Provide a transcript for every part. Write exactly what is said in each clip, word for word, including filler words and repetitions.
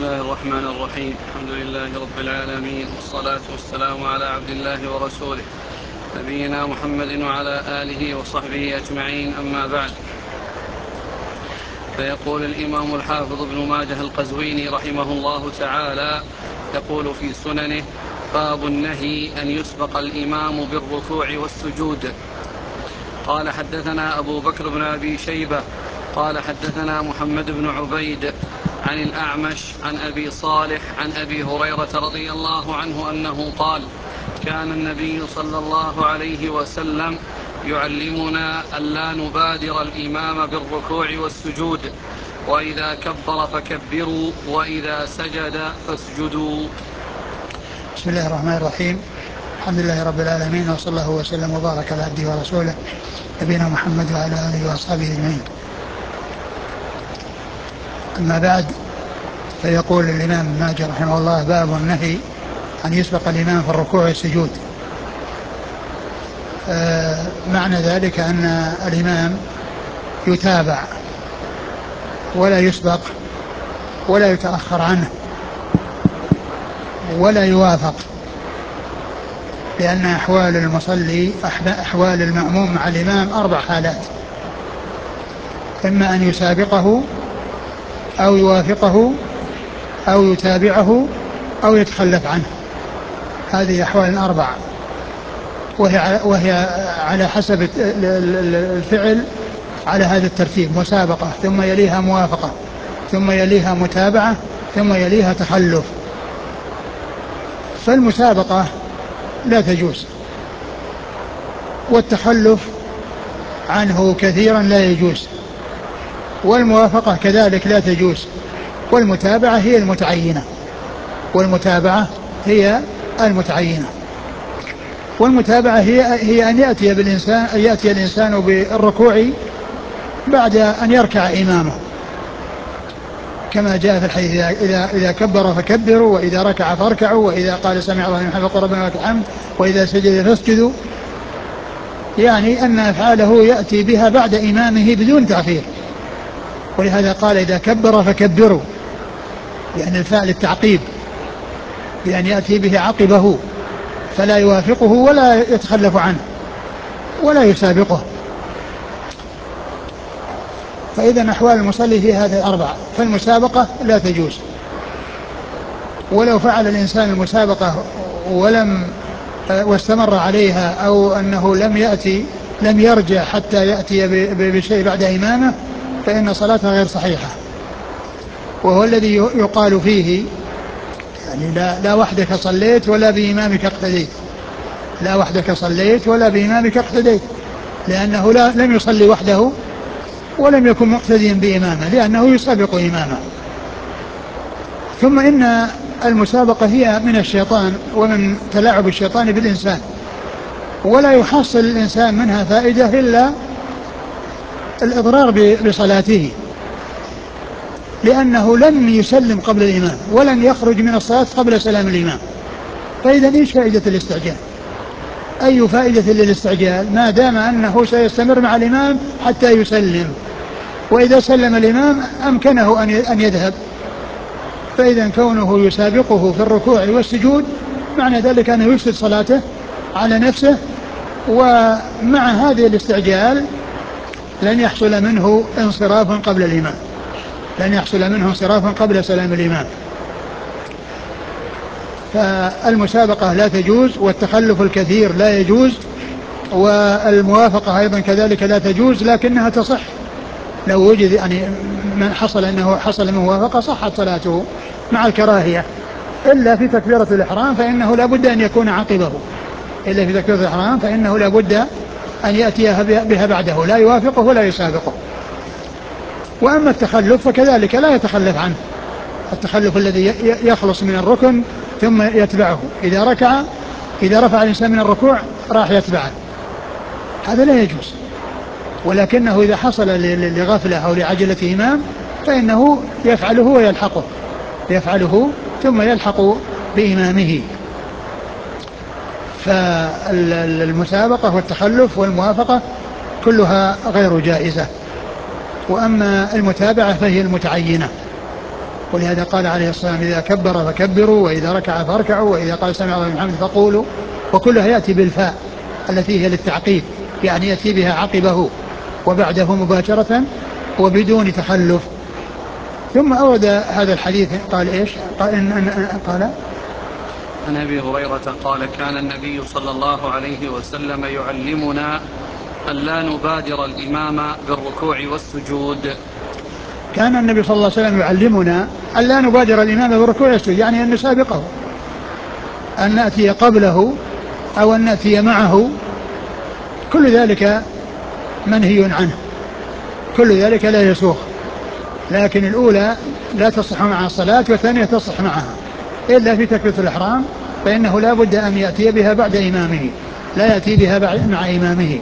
الله الرحمن الرحيم. الحمد لله رب العالمين، والصلاة والسلام على عبد الله ورسوله نبينا محمد وعلى آله وصحبه أجمعين، أما بعد. فيقول الإمام الحافظ ابن ماجه القزويني رحمه الله تعالى يقول في سننه: باب النهي أن يسبق الإمام بالركوع والسجود. قال: حدثنا أبو بكر بن أبي شيبة قال حدثنا محمد بن عبيد عن الأعمش عن أبي صالح عن أبي هريرة رضي الله عنه أنه قال: كان النبي صلى الله عليه وسلم يعلمنا ألا نبادر الإمام بالركوع والسجود، وإذا كبر فكبروا، وإذا سجد فاسجدوا. بسم الله الرحمن الرحيم. الحمد لله رب العالمين، وصلى الله وسلم وبارك على عبده ورسوله نبينا محمد وعلى آله وأصحابه أجمعين. أما بعد، فيقول الإمام ابن ماجه رحمه الله: باب النهي أن يسبق الإمام في الركوع والسجود. آه معنى ذلك أن الإمام يتابع ولا يسبق ولا يتأخر عنه ولا يوافق، لأن أحوال المصلي أحوال المأموم مع الإمام أربع حالات: إما أن يسابقه أو يوافقه أو يتابعه أو يتخلف عنه. هذه أحوال أربعة، وهي, وهي على حسب الفعل على هذا الترتيب: مسابقة، ثم يليها موافقة، ثم يليها متابعة، ثم يليها تخلف. فالمسابقة لا تجوز، والتخلف عنه كثيرا لا يجوز، والموافقة كذلك لا تجوز، والمتابعة هي المتعينة والمتابعة هي المتعينة والمتابعة هي, هي أن يأتي بالإنسان أن يأتي الإنسان بالركوع بعد أن يركع إمامه، كما جاء في الحديث: إذا, إذا كبر فكبروا، وإذا ركع فاركعوا، وإذا قال سمع الله لمن حمده ربنا ولك الحمد، وإذا سجد فاسجدوا. يعني أن أفعاله يأتي بها بعد إمامه بدون تأخير، ولهذا قال: إذا كبر فكبروا، يعني الفعل التعقيب، بأن يأتي به عقبه، فلا يوافقه ولا يتخلف عنه ولا يسابقه. فإذا أحوال المصلي في هذه الأربعة، فالمسابقة لا تجوز، ولو فعل الإنسان المسابقة ولم واستمر عليها، أو أنه لم يأتي لم يرجع حتى يأتي بشيء بعد إمامه، فإن صلاته غير صحيحة. وهو الذي يقال فيه: يعني لا, لا وحدك صليت ولا بإمامك اقتديت، لا وحدك صليت ولا بإمامك اقتديت، لأنه لا لم يصلي وحده ولم يكن مقتديا بإمامه، لأنه يسابق إمامه. ثم إن المسابقة هي من الشيطان ومن تلاعب الشيطان بالإنسان، ولا يحصل الإنسان منها فائدة إلا الإضرار بصلاته، لأنه لن يسلم قبل الإمام ولن يخرج من الصلاة قبل سلام الإمام. فإذا إيش فائدة الاستعجال؟ أي فائدة للاستعجال ما دام أنه سيستمر مع الإمام حتى يسلم، وإذا سلم الإمام أمكنه أن يذهب. فإذا كونه يسابقه في الركوع والسجود معنى ذلك أنه يفسد صلاته على نفسه، ومع هذه الاستعجال لن يحصل منه انصراف قبل الإمام لن يحصل منه انصراف قبل سلام الإمام. فالمسابقة لا تجوز، والتخلف الكثير لا يجوز، والموافقة أيضا كذلك لا تجوز، لكنها تصح لو وجد يعني من حصل أنه حصل من موافقة صحت صلاته مع الكراهية، إلا في تكبيرة الإحرام فإنه لا بد أن يكون عقبه إلا في تكبيرة الإحرام فإنه لا بد أن يأتيها بها بعده، لا يوافقه ولا يسابقه. وأما التخلف فكذلك لا يتخلف عنه، التخلف الذي يخلص من الركن ثم يتبعه، إذا ركع إذا رفع الإنسان من الركوع راح يتبعه، هذا لا يجوز. ولكنه إذا حصل لغفلة أو لعجلة إمام فإنه يفعله ويلحقه يفعله ثم يلحق بإمامه. فالمسابقة والتخلف والموافقة كلها غير جائزة. وأما المتابعة فهي المتعينة ولهذا قال عليه الصلاة والسلام إذا كبر فكبروا وإذا ركع فاركعوا وإذا قال سمع الله لمن حمده فقولوا، وكلها يأتي بالفاء التي هي للتعقيب، يعني يأتي بها عقبه وبعده مباشرة وبدون تخلف. ثم أورد هذا الحديث قال إيش؟ قال إن أن قال عن أبي هريرة قال كان النبي صلى الله عليه وسلم يعلمنا أن لا نبادر الإمام بالركوع والسجود. كان النبي صلى الله عليه وسلم يعلمنا أن لا نبادر الإمام بالركوع والسجود، يعني أن نسابقه، أن نأتي قبله أو أن نأتي معه، كل ذلك منهي عنه، كل ذلك لا يسوغ. لكن الأولى لا تصح مع الصلاة والثانية تصح معها، إلا في تكبيرة الإحرام فإنه لا بد أن يأتي بها بعد إمامه، لا يأتي بها مع إمامه.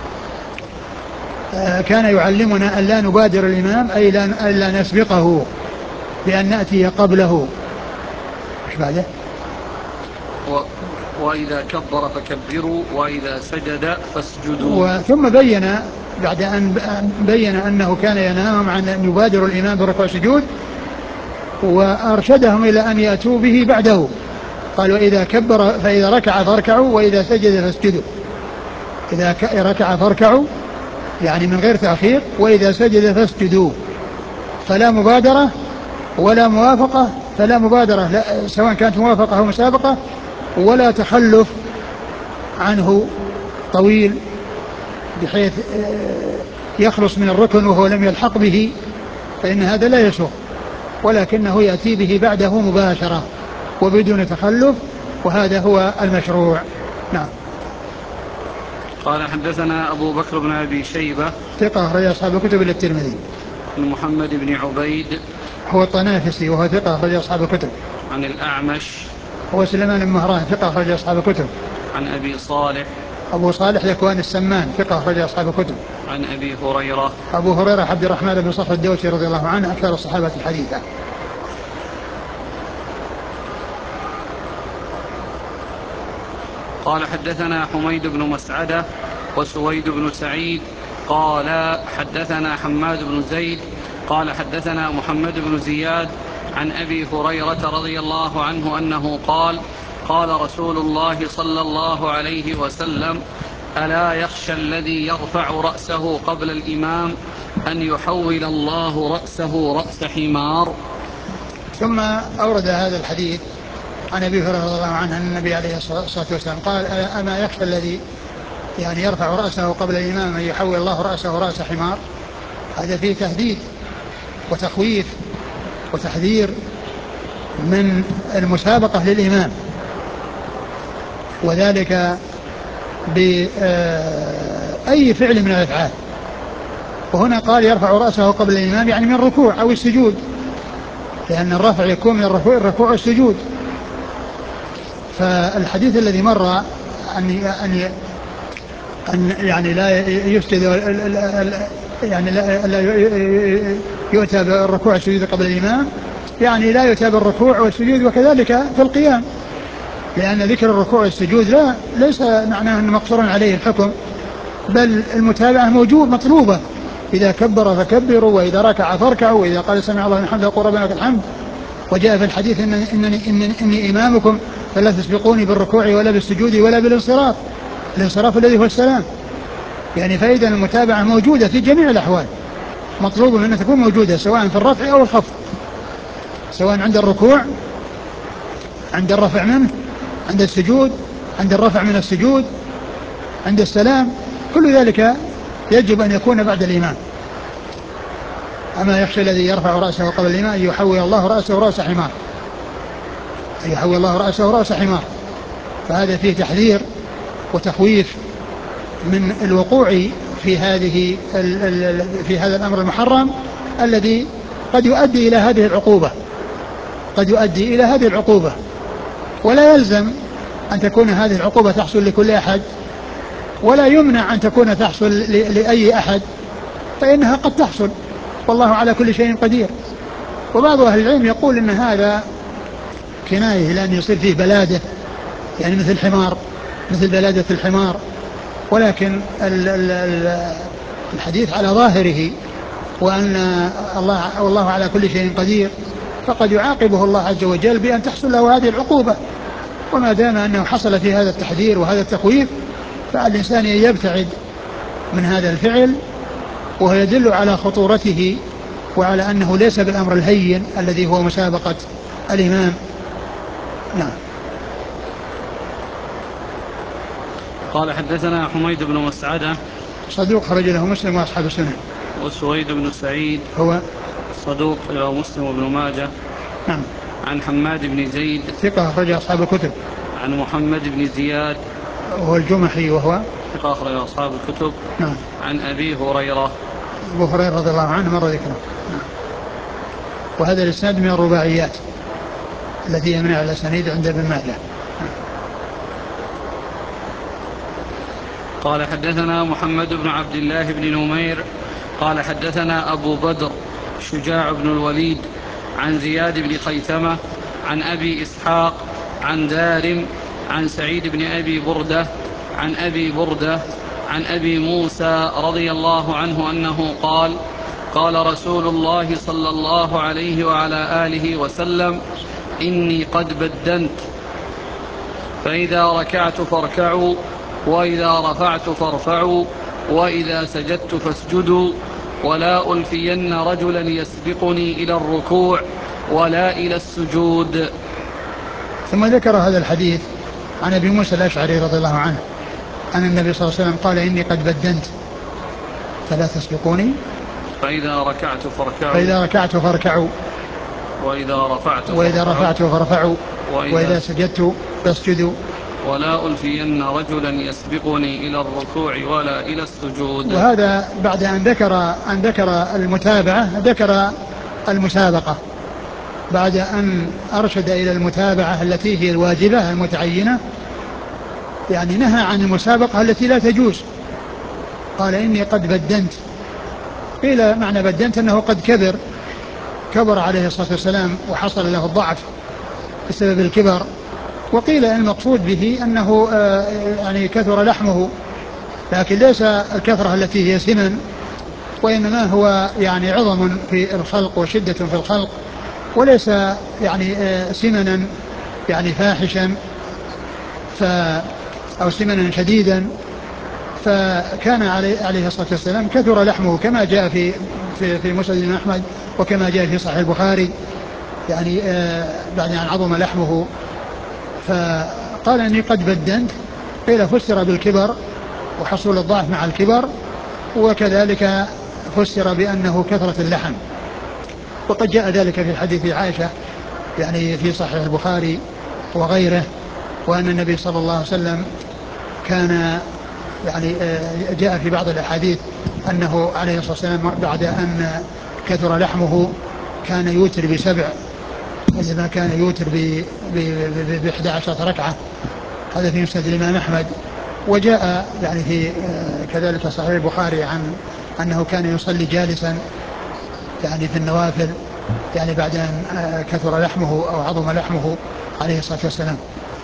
آه كان يعلمنا أن لا نبادر الإمام، أي لا نسبقه بأن نأتي قبله. إيش بعده؟ و... وإذا كبر فكبروا وإذا سجد فاسجدوا. ثم بين بعد أن بين أنه كان ينهاهم عن أن يبادروا الإمام بالركوع والسجود، وأرشدهم إلى أن يأتوا به بعده. قال وإذا كبر فإذا ركع فاركعوا وإذا سجد فاسجدوا. إذا ركع فاركعوا يعني من غير تأخير، وإذا سجد فاسجدوا، فلا مبادرة ولا موافقة، فلا مبادرة لا سواء كانت موافقة أو مسابقة، ولا تخلف عنه طويل بحيث يخلص من الركن وهو لم يلحق به، فإن هذا لا يسوغ، ولكنه يأتي به بعده مباشرة وبدون تخلف، وهذا هو المشروع. نعم. قال حدثنا أبو بكر بن أبي شيبة ثقة أخرج أصحاب الكتب إلا الترمذي. عن محمد بن عبيد هو الطنافسي وهو ثقة أخرج أصحاب الكتب. عن الأعمش هو سليمان بن مهران ثقة أخرج أصحاب الكتب. عن أبي صالح أبو صالح ذكوان السمان ثقة أخرج أصحاب الكتب. عن أبي هريرة أبو هريرة عبد الرحمن بن صخر الدوسي رضي الله عنه أكثر الصحابة الحديثة. قال حدثنا حميد بن مسعدة وسويد بن سعيد قال حدثنا حماد بن زيد قال حدثنا محمد بن زياد عن أبي هريرة رضي الله عنه أنه قال قال رسول الله صلى الله عليه وسلم ألا يخشى الذي يرفع رأسه قبل الإمام أن يحول الله رأسه رأس حمار. ثم أورد هذا الحديث عن أبي هريرة رضي الله عنه أن النبي عليه الصلاة والسلام قال أما يخشى الذي يعني يرفع رأسه قبل الإمام أن يحول الله رأسه رأس حمار. هذا فيه تهديد وتخويف وتحذير من المسابقة للإمام، وذلك بأي فعل من الأفعال. وهنا قال يرفع رأسه قبل الإمام يعني من الركوع أو السجود، لأن الرفع يكون من الركوع, الركوع والسجود. فالحديث الذي مر أن أن أن يعني لا يسجد يعني لا يؤتى بالركوع والسجود قبل الإمام، يعني لا يؤتى بالركوع والسجود وكذلك في القيام، لأن ذكر الركوع والسجود لا ليس معناه أنه مقصور عليه الحكم، بل المتابعة موجود مطلوبة. إذا كبر فكبروا وإذا ركع فاركعوا وإذا قال سمع الله لمن حمده فقولوا ربنا لك الحمد. وجاء في الحديث إنني, إنني, إنني, إني إمامكم فلا تسبقوني بالركوع ولا بالسجود ولا بالانصراف، الانصراف الذي هو السلام. يعني فإذا المتابعة موجودة في جميع الأحوال، مطلوب من أن تكون موجودة سواء في الرفع أو الخفض، سواء عند الركوع عند الرفع منه، عند السجود عند الرفع من السجود، عند السلام، كل ذلك يجب أن يكون بعد الإمام. أما يخشى الذي يرفع رأسه قبل الإمام أن يحول الله رأسه رأس حمار، أن يحول الله رأسه رأس حمار. فهذا فيه تحذير وتخويف من الوقوع في هذه في هذا الأمر المحرم الذي قد يؤدي إلى هذه العقوبة، قد يؤدي إلى هذه العقوبة. ولا يلزم أن تكون هذه العقوبة تحصل لكل أحد، ولا يمنع أن تكون تحصل لأي أحد، فإنها قد تحصل، والله على كل شيء قدير. وبعض أهل العلم يقول إن هذا كناية لأن يصير فيه بلادة، يعني مثل الحمار، مثل بلادة الحمار. ولكن الحديث على ظاهره وأن الله والله على كل شيء قدير، فقد يعاقبه الله عز وجل بأن تحصل له هذه العقوبة. وما دام أنه حصل في هذا التحذير وهذا التخويف فالإنسان يبتعد من هذا الفعل، وهو يدل على خطورته وعلى أنه ليس بالأمر الهين الذي هو مسابقة الإمام. نعم. قال حدثنا حميد بن مسعدة صدوق خرج له مسلم وأصحاب السنن. وسويد بن سعيد هو صدوق له مسلم وابن ماجه. نعم. عن حماد بن زيد ثقة أخرج أصحاب الكتب. عن محمد بن زياد وهو الجمحي وهو ثقة أخرج أصحاب الكتب. نعم. عن أبي هريرة أبو هريرة رضي الله عنه مر ذكره. نعم. وهذا الإسناد من الرباعيات التي يمنع الأسانيد عند ابن ماجه. قال حدثنا محمد بن عبد الله بن نمير قال حدثنا أبو بدر شجاع بن الوليد عن زياد بن خيثمة عن أبي إسحاق عن دارم عن سعيد بن أبي بردة عن أبي بردة عن أبي موسى رضي الله عنه أنه قال قال رسول الله صلى الله عليه وعلى آله وسلم إني قد بدنت فإذا ركعت فاركعوا وإذا رفعت فارفعوا وإذا سجدت فاسجدوا ولا ألفين رجلا يسبقني إلى الركوع ولا إلى السجود. ثم ذكر هذا الحديث عن أبي موسى الأشعري رضي الله عنه أن النبي صلى الله عليه وسلم قال إني قد بدنت فلا تسبقوني فإذا ركعت فاركعوا فإذا ركعت فاركعوا وإذا رفعت وإذا رفعت فارفعوا وإذا, وإذا سجدت فاسجدوا ولا ألفين رجلا يسبقني إلى الركوع ولا إلى السجود. وهذا بعد أن ذكر أن ذكر المتابعة ذكر المسابقة، بعد أن أرشد إلى المتابعة التي هي الواجبة المتعينة، يعني نهى عن المسابقة التي لا تجوز. قال إني قد بدنت، قيل معنى بدنت أنه قد كبر كبر عليه الصلاة والسلام وحصل له الضعف بسبب الكبر، وقيل المقصود به أنه يعني كثر لحمه، لكن ليس الكثرة التي هي سمن، وإنما هو يعني عظم في الخلق وشدة في الخلق، وليس يعني سمنا يعني فاحشا ف أو سمنا شديدا. فكان عليه الصلاة والسلام كثر لحمه كما جاء في في في مسند أحمد وكما جاء في صحيح البخاري، يعني بعد أن عظم لحمه. فقال إني قد بدنت، قيل فسر بالكبر وحصول الضعف مع الكبر، وكذلك فسر بأنه كثرة اللحم. وقد جاء ذلك في حديث عائشة يعني في صحيح البخاري وغيره، وأن النبي صلى الله عليه وسلم كان يعني جاء في بعض الأحاديث أنه عليه الصلاة والسلام بعد أن كثر لحمه كان يوتر بسبع، إذا كان يوتر بإحدى عشرة ركعة. هذا في مسند الإمام أحمد. وجاء يعني في كذلك صحيح البخاري عن أنه كان يصلي جالسا يعني في النوافل، يعني بعد أن كثر لحمه أو عظم لحمه عليه الصلاة والسلام.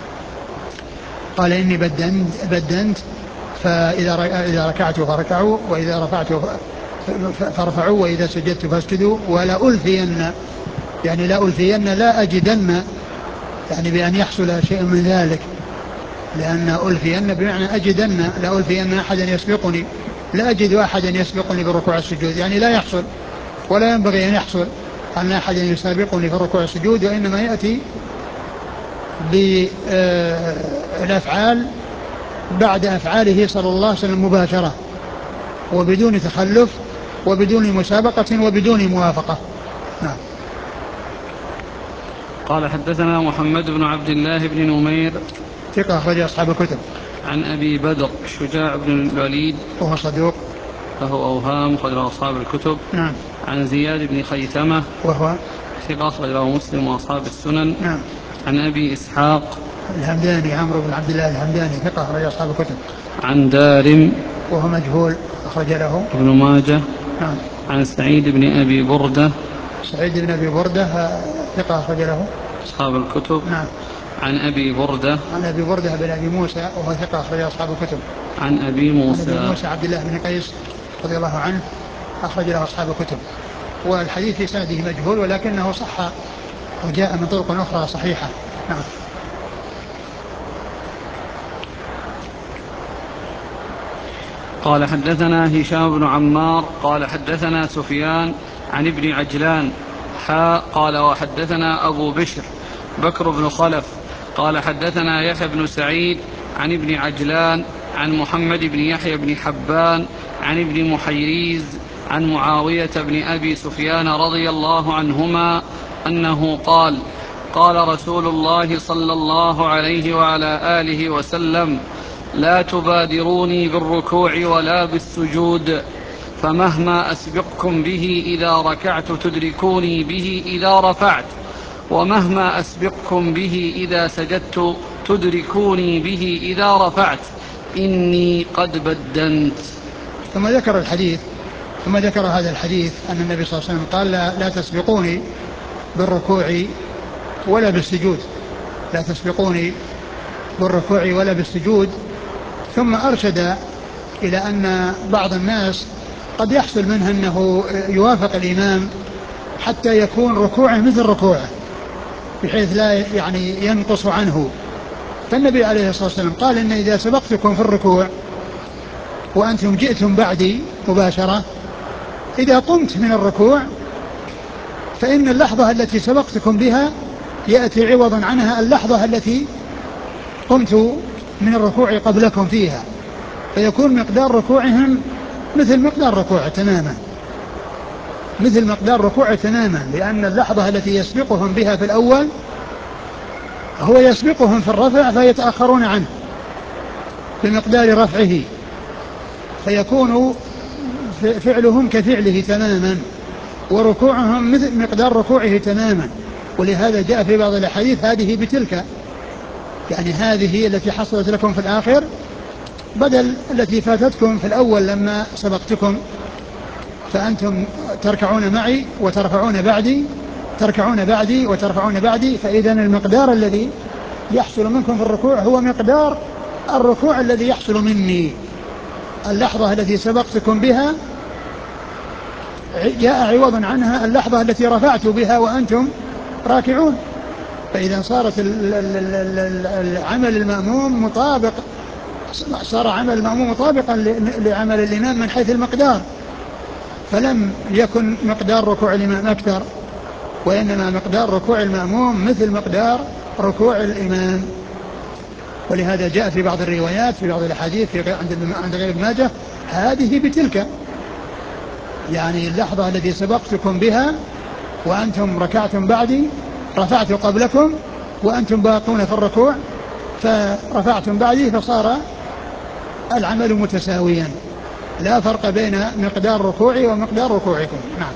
قال إني بدنت, بدنت فإذا إذا ركعت فركعوا وإذا رفعت فارفعوا وإذا سجدت فاسجدوا ولا ألفين، يعني لا ألفين لا أجدن، يعني بأن يحصل شيء من ذلك، لأن ألفين بمعنى أجدن، لا ألفين أحدا يسبقني، لا أجد أحدا يسبقني بالركوع السجود، يعني لا يحصل ولا ينبغي أن يحصل أن أحدا يسابقني في الركوع السجود، وإنما يأتي بالأفعال بعد أفعاله صلى الله عليه وسلم مباشرة وبدون تخلف وبدون مسابقة وبدون موافقة. نعم. قال حدثنا محمد بن عبد الله بن نمير ثقة أخرج أصحاب الكتب. عن أبي بدر شجاع بن الوليد وهو صدوق له أوهام أخرج أصحاب الكتب. نعم. عن زياد بن خيثمة وهو ثقة أخرج له مسلم وأصحاب السنن. نعم. عن أبي إسحاق الهمداني عمرو بن عبد الله الهمداني ثقة أخرج أصحاب الكتب. عن دارم وهو مجهول أخرج له ابن ماجه. نعم. عن سعيد بن أبي بردة سعيد بن أبي بردة ثقة أخرج له أصحاب الكتب. نعم. عن أبي بردة عن أبي بردة بن أبي موسى وهو ثقة أخرج أصحاب الكتب. عن أبي موسى عن أبي موسى عبد الله بن قيس رضي الله عنه أخرج له أصحاب الكتب. والحديث في سنده مجهول ولكنه صح وجاء من طرق أخرى صحيحة. نعم. قال حدثنا هشام بن عمار قال حدثنا سفيان عن ابن عجلان حاء قال وحدثنا أبو بشر بكر بن خلف قال حدثنا يحيى بن سعيد عن ابن عجلان عن محمد بن يحيى بن حبان عن ابن محيريز عن معاوية بن أبي سفيان رضي الله عنهما أنه قال قال رسول الله صلى الله عليه وعلى آله وسلم لا تبادروني بالركوع ولا بالسجود فمهما أسبقكم به إذا ركعت تدركوني به إذا رفعت ومهما أسبقكم به إذا سجدت تدركوني به إذا رفعت إني قد بدنت. ثم ذكر الحديث ثم ذكر هذا الحديث أن النبي صلى الله عليه وسلم قال لا, لا تسبقوني بالركوع ولا بالسجود لا تسبقوني بالركوع ولا بالسجود. ثم أرشد إلى أن بعض الناس قد يحصل منه أنه يوافق الإمام حتى يكون ركوعه مثل ركوعه بحيث لا يعني ينقص عنه. فالنبي عليه الصلاة والسلام قال إن إذا سبقتكم في الركوع وأنتم جئتم بعدي مباشرة إذا قمت من الركوع فإن اللحظة التي سبقتكم بها يأتي عوضا عنها اللحظة التي قمت من الركوع قبلكم فيها فيكون مقدار ركوعهم مثل مقدار ركوع تماما مثل مقدار ركوع تماما لأن اللحظة التي يسبقهم بها في الأول هو يسبقهم في الرفع فيتأخرون عنه بمقدار رفعه فيكون فعلهم كفعله تماما وركوعهم مثل مقدار ركوعه تماما. ولهذا جاء في بعض الأحاديث هذه بتلك يعني هذه التي حصلت لكم في الآخر بدل التي فاتتكم في الأول لما سبقتكم فأنتم تركعون معي وترفعون بعدي تركعون بعدي وترفعون بعدي فإذا المقدار الذي يحصل منكم في الركوع هو مقدار الركوع الذي يحصل مني. اللحظة التي سبقتكم بها جاء عوضا عنها اللحظة التي رفعت بها وأنتم راكعون فإذا صارت العمل المأموم مطابق صار عمل المأموم مطابقا لعمل الإمام من حيث المقدار فلم يكن مقدار ركوع الإمام أكثر وإنما مقدار ركوع المأموم مثل مقدار ركوع الإمام. ولهذا جاء في بعض الروايات في بعض الأحاديث في عند غير ابن ماجه هذه بتلك يعني اللحظة التي سبقتكم بها وأنتم ركعتم بعدي رفعت قبلكم وأنتم باقون في الركوع فرفعتم بعدي فصار العمل متساويا لا فرق بين مقدار ركوعي ومقدار ركوعكم. نعم.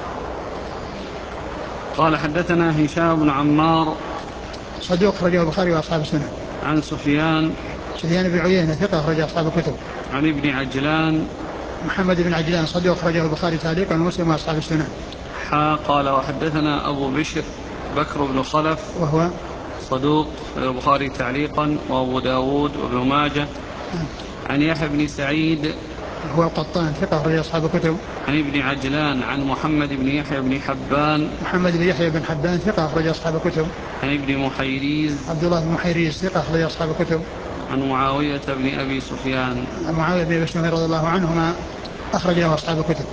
قال حدثنا هشام بن عمار صدوق أخرجه البخاري وأصحاب السنن. عن سفيان سفيان بن عيينة ثقة أخرج أصحاب الكتب. عن ابن عجلان محمد بن عجلان صدوق أخرجه البخاري تعليقا ومسلم وأصحاب السنن. حا قال وحدثنا أبو بشر بكر بن خلف وهو صدوق البخاري تعليقا وأبو داود وابن ماجه. عن يحيى بن سعيد هو القطان ثقة أخرج أصحاب الكتب. عن ابن عجلان عن محمد بن يحيى بن حبان محمد بن يحيى بن حبان ثقة أخرج أصحاب الكتب. عن ابن محيريز عبد الله بن محيريز ثقة أخرج أصحاب الكتب. عن معاوية بن أبي سفيان معاوية بن أبي سفيان رضي الله عنهما أخرج له أصحاب الكتب.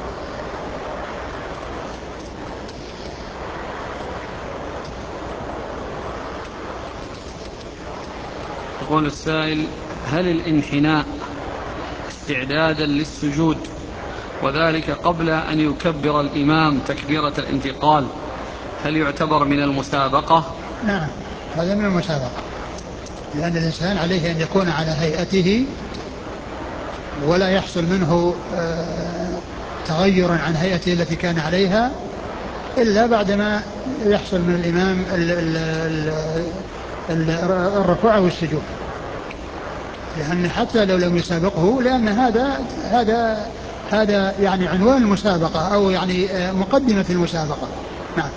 يقول السائل هل الانحناء استعدادا للسجود وذلك قبل أن يكبر الإمام تكبيرة الانتقال هل يعتبر من المسابقة؟ نعم هذا من المسابقة لأن الإنسان عليه أن يكون على هيئته ولا يحصل منه تغير عن هيئته التي كان عليها إلا بعدما يحصل من الإمام الركوع والسجود لأن حتى لو لم يسابقه لأن هذا هذا هذا يعني عنوان المسابقة أو يعني مقدمة المسابقة. نعم.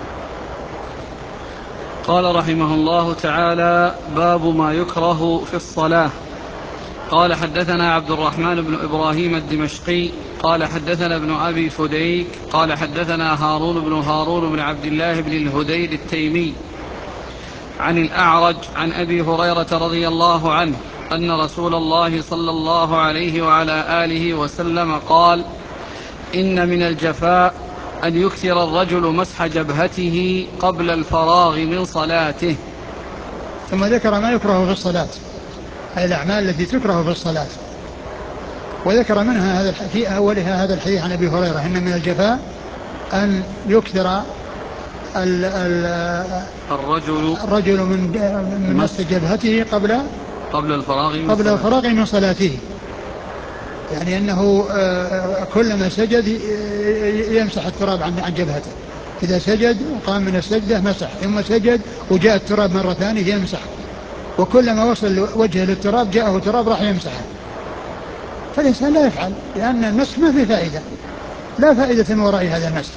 قال رحمه الله تعالى باب ما يكره في الصلاة. قال حدثنا عبد الرحمن بن إبراهيم الدمشقي قال حدثنا ابن أبي فديك قال حدثنا هارون بن هارون بن عبد الله بن الهديد التيمي عن الأعرج عن أبي هريرة رضي الله عنه أن رسول الله صلى الله عليه وعلى آله وسلم قال: إن من الجفاء أن يكثر الرجل مسح جبهته قبل الفراغ من صلاته. ثم ذكر ما يكره في الصلاة، أي الأعمال التي تكره في الصلاة، وذكر منها هذا في أولها هذا الحديث عن أبي هريرة: إن من الجفاء أن يكثر ال ال الرجل, الرجل من من مسح جبهته قبل قبل الفراغ من قبل صلاته. الفراغ من صلاته، يعني أنه كلما سجد يمسح التراب عن جبهته. إذا سجد وقام من السجدة مسح، ثم سجد وجاء التراب مرة ثانية يمسح، وكلما وصل وجهه للتراب جاءه تراب راح يمسحه. فالإنسان لا يفعل، لأن المسح ما في فائدة، لا فائدة من وراء هذا المسح،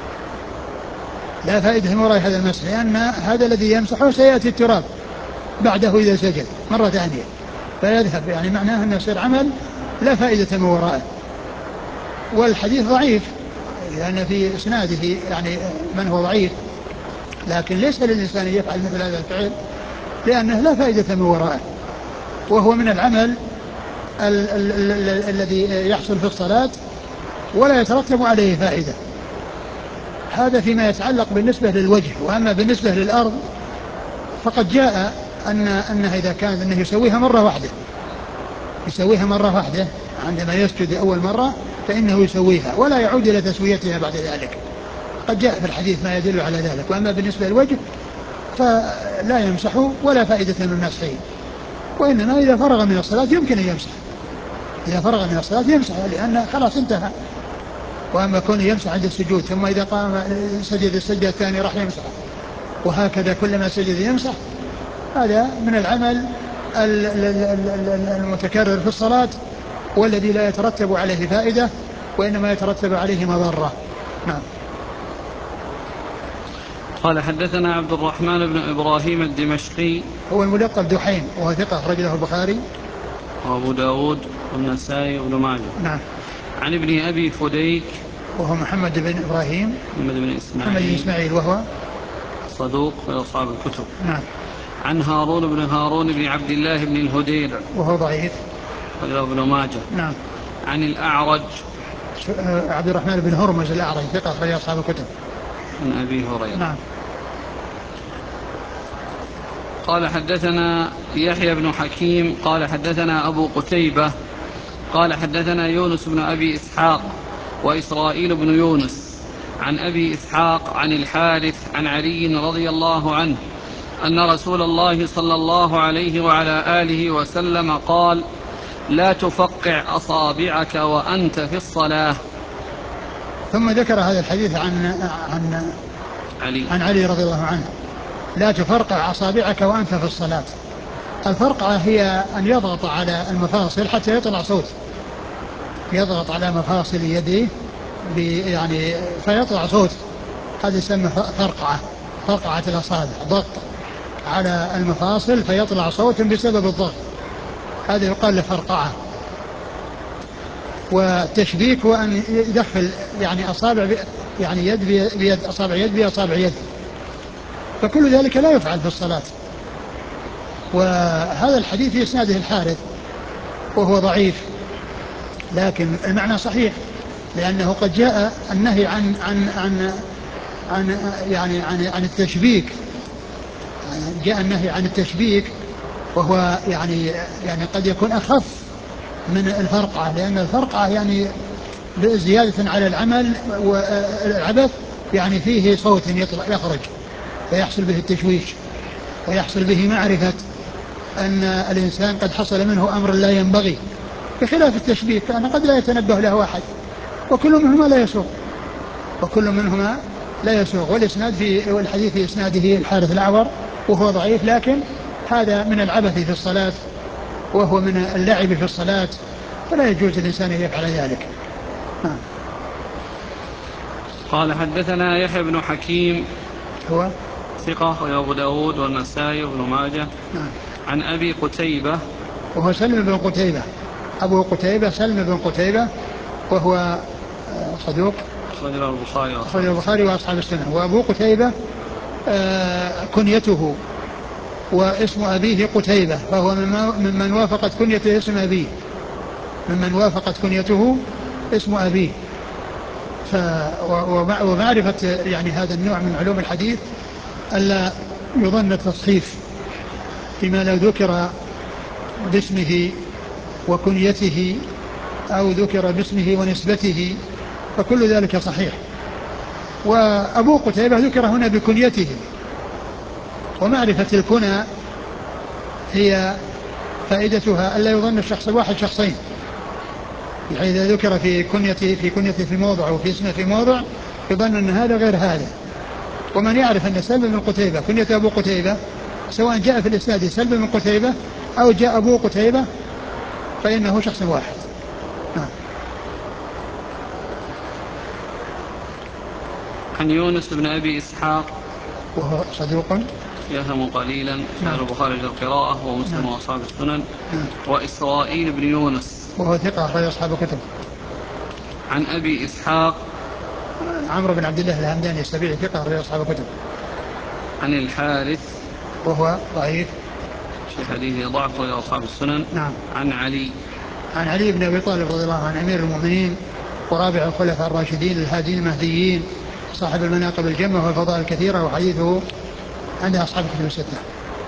لا فائدة من وراء هذا المسح، لأن هذا الذي يمسحه سيأتي التراب بعده إذا سجد مرة ثانية فيذهب، يعني معناه أنه يصير عمل لا فائدة من وراءه. والحديث ضعيف لأن في إسناده يعني من هو ضعيف، لكن ليس للإنسان يفعل مثل هذا الفعل لأنه لا فائدة من وراءه، وهو من العمل ال- ال- ال- الذي يحصل في الصلاة ولا يترتب عليه فائدة. هذا فيما يتعلق بالنسبة للوجه. وأما بالنسبة للأرض فقد جاء أن أنها إذا كان أنه يسويها مرة واحدة، يسويها مرة واحدة عندما يسجد أول مرة فإنه يسويها ولا يعود إلى تسويتها بعد ذلك، قد جاء في الحديث ما يدل على ذلك. وأما بالنسبة للوجه فلا يمسح ولا فائدة من مسحه، وإنما إذا فرغ من الصلاة يمكن أن يمسح، إذا فرغ من الصلاة يمسح لأنه خلاص انتهى. وأما كونه يمسح عند السجود ثم إذا قام سجد السجدة الثانية راح يمسح، وهكذا كلما سجد يمسح، هذا من العمل المتكرر في الصلاة والذي لا يترتب عليه فائدة وإنما يترتب عليه مضرة. نعم. قال حدثنا عبد الرحمن بن إبراهيم الدمشقي هو الملقب دحيم وهو ثقة أخرج له البخاري وأبو داود والنسائي وابن ماجه. نعم. عن ابن أبي فديك وهو محمد بن إبراهيم محمد بن إسماعيل محمد بن إسماعيل وهو صدوق في أصحاب الكتب. نعم. عن هارون بن هارون بن عبد الله بن الهديد وهو ضعيف وله ابن ماجه. نعم. عن الأعرج عبد الرحمن بن هرمز الأعرج ثقة أخرج أصحاب الكتب. عن أبي هريرة. نعم. قال حدثنا يحيى بن حكيم قال حدثنا أبو قتيبة قال حدثنا يونس بن أبي إسحاق وإسرائيل بن يونس عن أبي إسحاق عن الحارث عن علي رضي الله عنه أن رسول الله صلى الله عليه وعلى آله وسلم قال: لا تفقع أصابعك وأنت في الصلاة. ثم ذكر هذا الحديث عن عن علي عن علي رضي الله عنه: لا تفرقع أصابعك وأنت في الصلاة. الفرقعة هي أن يضغط على المفاصل حتى يطلع صوت، يضغط على مفاصل يديه يعني فيطلع صوت، هذا يسمى فرقعة، فرقعة الأصابع، ضغط على المفاصل فيطلع صوت بسبب الضغط، هذا يقال له فرقعة. والتشبيك هو أن يدخل يعني أصابع يعني يد بيد، أصابع يد بأصابع يد، فكل ذلك لا يفعل في الصلاة. وهذا الحديث في إسناده الحارث وهو ضعيف، لكن المعنى صحيح، لأنه قد جاء النهي عن عن عن عن يعني عن عن التشبيك، جاء النهي عن التشبيك، وهو يعني يعني قد يكون أخف من الفرقعة، لأن الفرقعة يعني زيادة على العمل، والعبث يعني فيه صوت يطلع يخرج فيحصل به التشويش ويحصل به معرفة أن الإنسان قد حصل منه أمر لا ينبغي، بخلاف التشبيك كان قد لا يتنبه له أحد، وكل منهما لا يسوغ وكل منهما لا يسوغ. والإسناد في والحديث في إسناده الحارث الأعور وهو ضعيف، لكن هذا من العبث في الصلاة وهو من اللعب في الصلاة، فلا يجوز الإنسان أن يفعل ذلك. آه. قال حدثنا يحيى بن حكيم هو ثقة وأبو داود والنسائي وابن ماجه. آه. عن أبي قتيبة وهو سلم بن قتيبة، أبو قتيبة سلم بن قتيبة وهو صدوق أخرجه البخاري أخرجه البخاري وأصحاب السنة. وأبو قتيبة كنيته واسم أبيه قتيبة، فهو ممن وافقت كنيته اسم أبيه، ممن وافقت كنيته اسم أبيه. ف ومعرفة يعني هذا النوع من علوم الحديث ألا يظن التصحيف فيما لو ذكر باسمه وكنيته أو ذكر باسمه ونسبته فكل ذلك صحيح. وأبو قتيبة ذكر هنا بكنيته، ومعرفة الكنى هي فائدتها ألا يظن الشخص الواحد شخصين، يعني إذا ذكر في كنيته في كنيته في موضع وفي اسمه في موضع يظن أن هذا غير هذا. ومن يعرف أن سلم بن قتيبة كنية أبو قتيبة سواء جاء في الإسناد سلم بن قتيبة أو جاء أبو قتيبة فإنه شخص واحد. نعم. عن يونس بن أبي إسحاق وهو صدوق يهم قليلا شهر البخاري القراءة ومسلم نعم. وأصحاب السنن. نعم. وإسرائيل بن يونس وهو ثقة أخرج أصحاب الكتب. عن أبي إسحاق عمرو بن عبد الله الهمداني السبيعي ثقة أخرج أصحاب الكتب. عن الحارث وهو ضعيف في حديثه ضعف أخرج أصحاب السنن. نعم. عن علي عن علي بن أبي طالب رضي الله عنه أمير المؤمنين ورابع الخلفاء الراشدين الهادين المهديين صاحب المناقب الجمة والفضائل الكثيرة، وحديثه عند أصحاب الكتب الستة.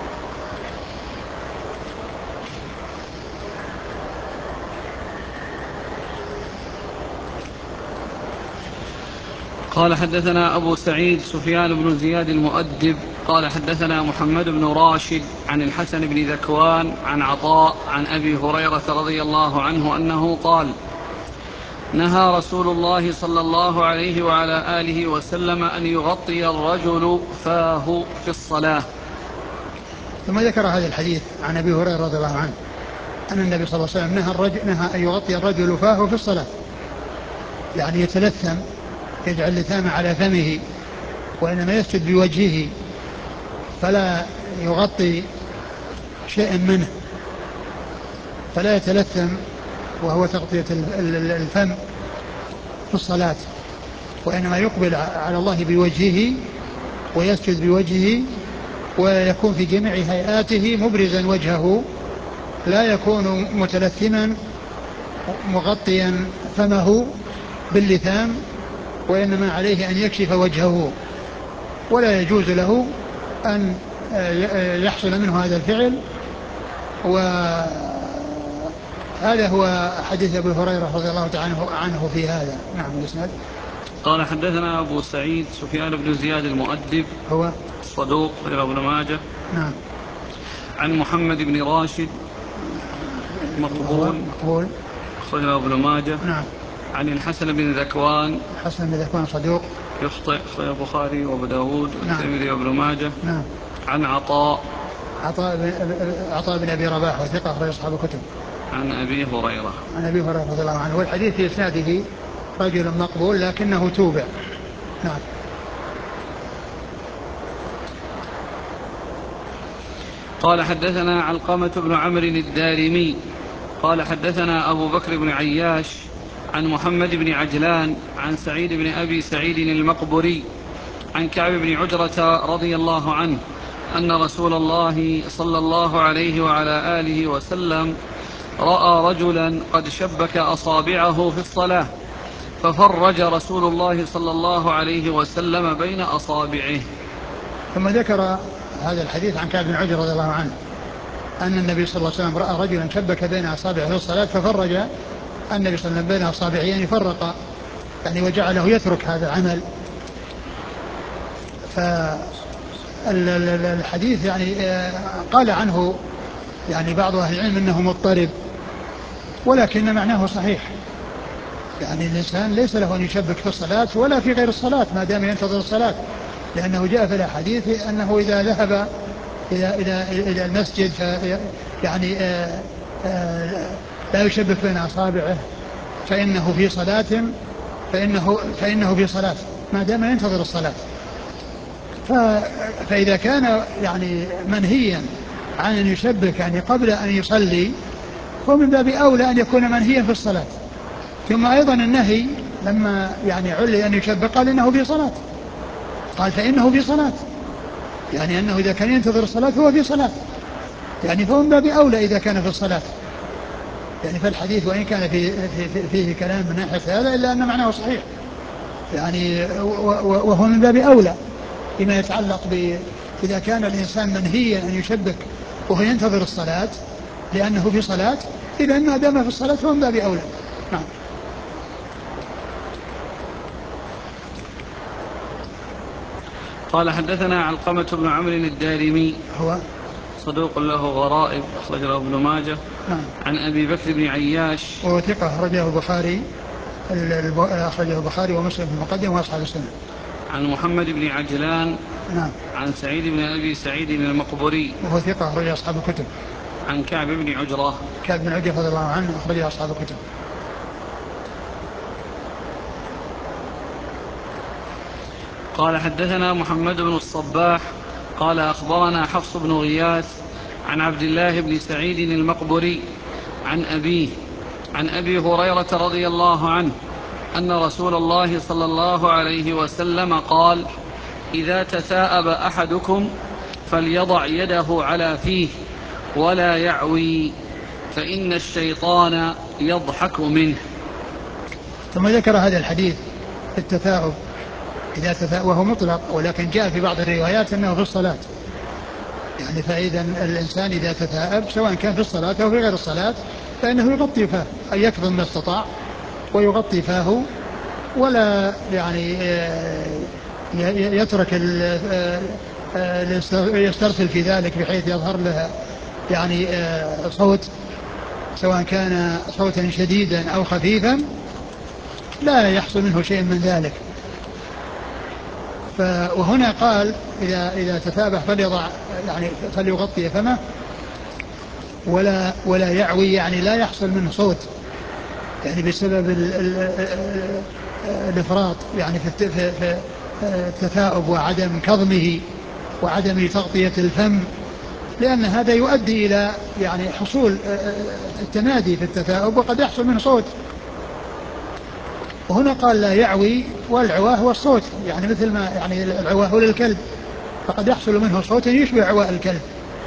قال حدثنا أبو سعيد سفيان بن زياد المؤدب قال حدثنا محمد بن راشد عن الحسن بن ذكوان عن عطاء عن أبي هريرة رضي الله عنه أنه قال نهى رسول الله صلى الله عليه وعلى آله وسلم أن يغطي الرجل فاه في الصلاة. ثم ذكر هذا الحديث عن أبي هريرة رضي الله عنه أن النبي صلى الله عليه وسلم نهى, الرجل نهى أن يغطي الرجل فاه في الصلاة، يعني يتلثم يجعل لثامه على فمه، وإنما يسجد بوجهه فلا يغطي شيئا منه، فلا يتلثم وهو تغطية الفم في الصلاة، وإنما يقبل على الله بوجهه ويسجد بوجهه، ويكون في جميع هيئاته مبرزا وجهه، لا يكون متلثما مغطيا فمه باللثام، وإنما عليه أن يكشف وجهه، ولا يجوز له أن يحصل منه هذا الفعل. وهذا هو حديث أبي هريرة رضي الله تعالى عنه في هذا. نعم. الإسناد قال حدثنا أبو سعيد سفيان بن زياد المؤدب هو صدوق إلى ابن ماجه. نعم. عن محمد بن راشد مقبول مقبول أخرجه ابن ماجه. نعم. عن الحسن بن ذكوان الحسن بن ذكوان صدوق يخطئ أخرجه البخاري وابو داود والترمذي وابن ماجه. نعم. عن عطاء عطاء بن عطاء بن ابي رباح وثقة أخرج أصحاب الكتب. عن ابي هريره عن ابي هريره رضي الله عنه. والحديث في اسناده رجل مقبول لكنه توبع. نعم. قال حدثنا علقمة بن عمرو الدارمي قال حدثنا أبو بكر بن عياش عن محمد بن عجلان عن سعيد بن أبي سعيد المقبري عن كعب بن عجرة رضي الله عنه أن رسول الله صلى الله عليه وعلى آله وسلم رأى رجلا قد شبك أصابعه في الصلاة ففرج رسول الله صلى الله عليه وسلم بين أصابعه. ثم ذكر هذا الحديث عن كعب بن عجرة رضي الله عنه أن النبي صلى الله عليه وسلم رأى رجلا شبك بين أصابعه في الصلاة ففرج النبي صلى الله عليه وسلم بين أصابعه، يعني فرق يعني وجعله يترك هذا العمل. فالحديث يعني قال عنه يعني بعض أهل العلم أنه مضطرب، ولكن معناه صحيح، يعني الإنسان ليس له أن يشبك في الصلاة ولا في غير الصلاة ما دام ينتظر الصلاة، لأنه جاء في الحديث أنه إذا ذهب إلى إلى إلى المسجد يعني آآ آآ لا يشبك بين أصابعه فإنه في صلاة فإنه فإنه في صلاة ما دام ينتظر الصلاة. فإذا كان يعني منهيا عن أن يشبك يعني قبل أن يصلي، فمن باب أولى أن يكون منهيا في الصلاة، ثم أيضا النهي لما يعني علي أن يشبه قال إنه في صلاة، قال فإنه في صلاة، يعني أنه إذا كان ينتظر الصلاة هو في صلاة، يعني فهو من باب أولى إذا كان في الصلاة. يعني فالحديث وإن كان فيه, فيه, فيه كلام من ناحية هذا إلا أن معناه صحيح، يعني وهو من باب أولى فيما يتعلق ب إذا كان الإنسان منهيا أن يشبك وهو ينتظر الصلاة لأنه في صلاة، إذا ما دام في الصلاة فهو من باب أولى. نعم. قال حدثنا علقمة بن عمرو الدارمي هو صدوق له غرائب أخرج له ابن ماجه. نعم. عن أبي بكر بن عياش وهو ثقة أخرجه البخاري أخرجه البخاري ومسلم في المقدمة وأصحاب السنة. عن محمد بن عجلان نعم. عن سعيد بن أبي سعيد المقبري وهو ثقة أخرجه أصحاب الكتب. عن كعب بن عجرة كعب بن عجرة رضي الله عنه أخرجه أصحاب الكتب. قال حدثنا محمد بن الصباح قال أخبرنا حفص بن غياث عن عبد الله بن سعيد المقبري عن أبيه عن أبي هريرة رضي الله عنه أن رسول الله صلى الله عليه وسلم قال: إذا تثاءب أحدكم فليضع يده على فيه ولا يعوي فإن الشيطان يضحك منه. ثم ذكر هذا الحديث التثاؤب، إذا تثاءب وهو مطلق، ولكن جاء في بعض الروايات أنه في الصلاة، يعني فإذا الإنسان إذا تثاءب سواء كان في الصلاة أو في غير الصلاة فإنه يغطي فاه، أي يكظم ما استطاع ويغطي فاه، ولا يعني يترك يسترسل في ذلك بحيث يظهر له يعني صوت، سواء كان صوتا شديدا أو خفيفا لا يحصل منه شيء من ذلك. وهنا قال إذا إذا تثابح فليضع يعني فليغطي فمه ولا ولا يعوي، يعني لا يحصل منه صوت، يعني بسبب ال ال الإفراط يعني في في التثاؤب وعدم كظمه وعدم تغطية الفم، لأن هذا يؤدي إلى يعني حصول التمادي في التثاؤب وقد يحصل منه صوت. وهنا قال لا يعوي، والعواه هو الصوت، يعني مثل ما يعني العواه للكلب، فقد يحصل منه صوت يشبه عواء الكلب.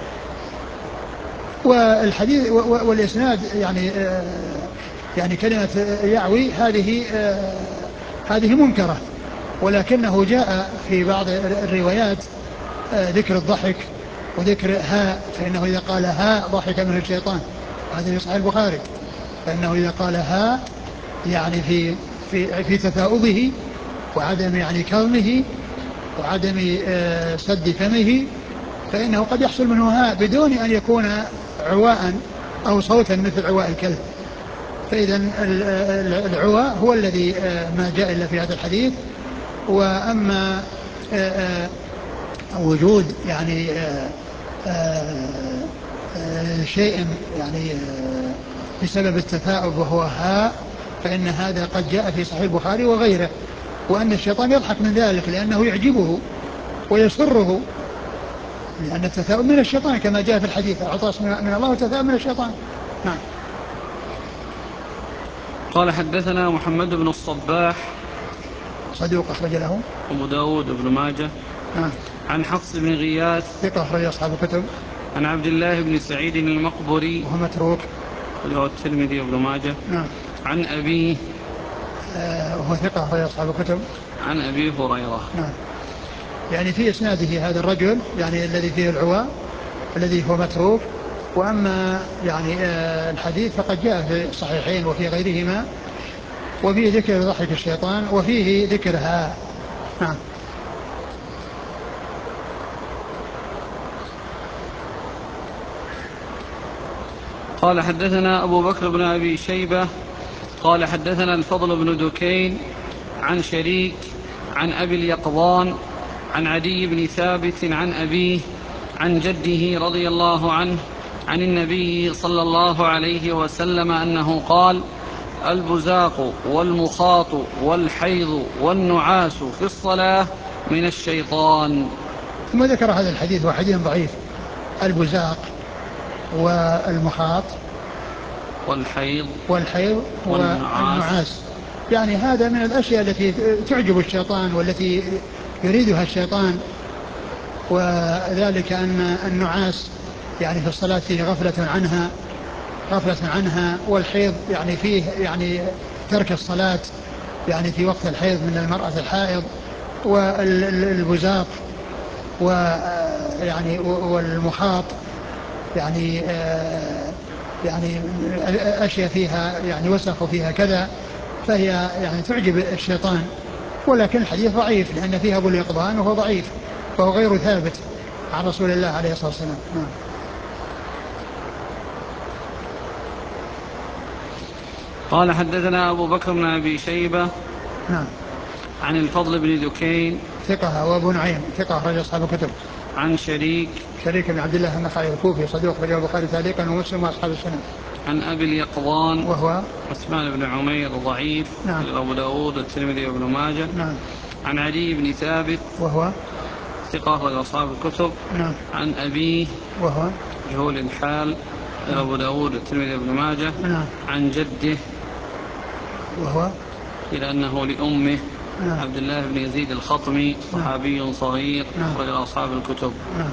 والحديث والإسناد يعني يعني كلمة يعوي هذه هذه منكرة، ولكنه جاء في بعض الروايات ذكر الضحك وذكر ها، فإنه إذا قال ها ضحك منه الشيطان، هذا في صحيح البخاري، فإنه إذا قال ها يعني في في في تثاؤبه وعدم يعني كظمه وعدم سد فمه فإنه قد يحصل منه ها بدون أن يكون عواء أو صوتا مثل عواء الكلب. فإذا العواء هو الذي ما جاء إلا في هذا الحديث. وأما وجود يعني شيء يعني بسبب التثاؤب وهو ها، فإن هذا قد جاء في صحيح البخاري وغيره، وأن الشيطان يضحك من ذلك لأنه يعجبه ويسره، لأن التثاؤب من الشيطان كما جاء في الحديث: عطاس من الله والتثاؤب من الشيطان. نعم. قال حدثنا محمد بن الصباح صدوق أخرج له أبو داود بن ماجه. نعم. عن حفص بن غياث ثقة أخرج أصحاب الكتب. عن عبد الله بن سعيد المقبري وهو متروك وله الترمذي وابن ماجه. نعم. عن أبيه آه وهو ثقة أخرج أصحاب الكتب. عن أبي هريرة. نعم. يعني في إسناده هذا الرجل يعني الذي فيه العواء الذي هو متروك. وأما يعني آه الحديث فقد جاء في الصحيحين وفي غيرهما، وفيه ذكر ضحك الشيطان وفيه ذكرها. نعم. قال حدثنا أبو بكر بن أبي شيبة قال حدثنا الفضل بن دكين عن شريك عن أبي اليقظان عن عدي بن ثابت عن أبيه عن جده رضي الله عنه عن النبي صلى الله عليه وسلم أنه قال: البزاق والمخاط والحيض والنعاس في الصلاة من الشيطان. ثم ذكر هذا الحديث وحديث ضعيف. البزاق والمخاط والحيض والحيض والنعاس. يعني هذا من الأشياء التي تعجب الشيطان والتي يريدها الشيطان، وذلك أن النعاس يعني في الصلاة فيه غفلة عنها غفلة عنها والحيض يعني فيه يعني ترك الصلاة يعني في وقت الحيض من المرأة الحائض، والبزاق ويعني والمخاط يعني يعني أشياء فيها يعني وسخ وفيها كذا، فهي يعني تعجب الشيطان. ولكن الحديث ضعيف لأن فيها أبو اليقظان وهو ضعيف وهو غير ثابت عن رسول الله عليه الصلاة والسلام. نعم. قال حدثنا أبو بكر بن أبي شيبة نعم عن الفضل بن دكين ثقة، وأبو نعيم ثقة أخرج أصحاب الكتب. عن شريك شريك بن عبد الله النخعي الكوفي صدوق رجل البخاري تعليقا ومسلم وأصحاب السنة. عن أبي اليقظان وهو عثمان بن عمير ضعيف. نعم. أبو داود والترمذي وابن ماجه. نعم. عن علي بن ثابت وهو ثقة أخرج أصحاب الكتب. نعم. عن أبيه وهو مجهول الحال. نعم. أبو داود والترمذي وابن ماجه. نعم. عن جده وهو إلى أنه لأمه نعم. عبد الله بن يزيد الخطمي صحابي نعم. صغير أخرج نعم. أصحاب الكتب. نعم.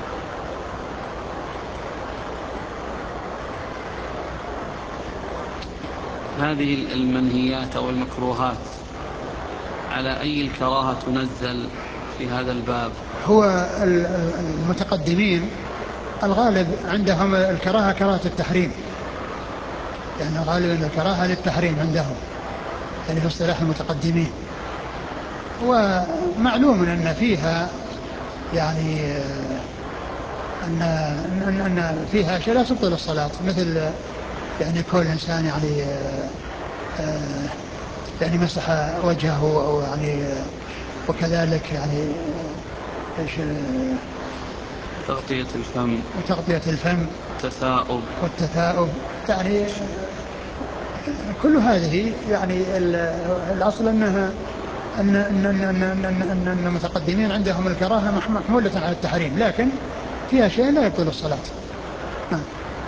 هذه المنهيات أو المكروهات على أي الكراهة تنزل في هذا الباب؟ هو المتقدمين الغالب عندهم الكراهة كراهة التحريم، يعني غالبا الكراهة للتحريم عندهم يعني في اصطلاح المتقدمين. ومعلوم أن فيها يعني أن أن فيها أشياء لا تبطل الصلاة، مثل يعني كل إنسان يعني يعني مسح وجهه أو يعني وكذلك يعني ايش تغطية الفم وتغطية الفم التثاؤب والتثاؤب، يعني كل هذه يعني الأصل أنها أن أن أن أن أن أن أن المتقدمين عندهم الكراهة محمولة على التحريم، لكن فيها شيء لا يبطل الصلاة. نعم.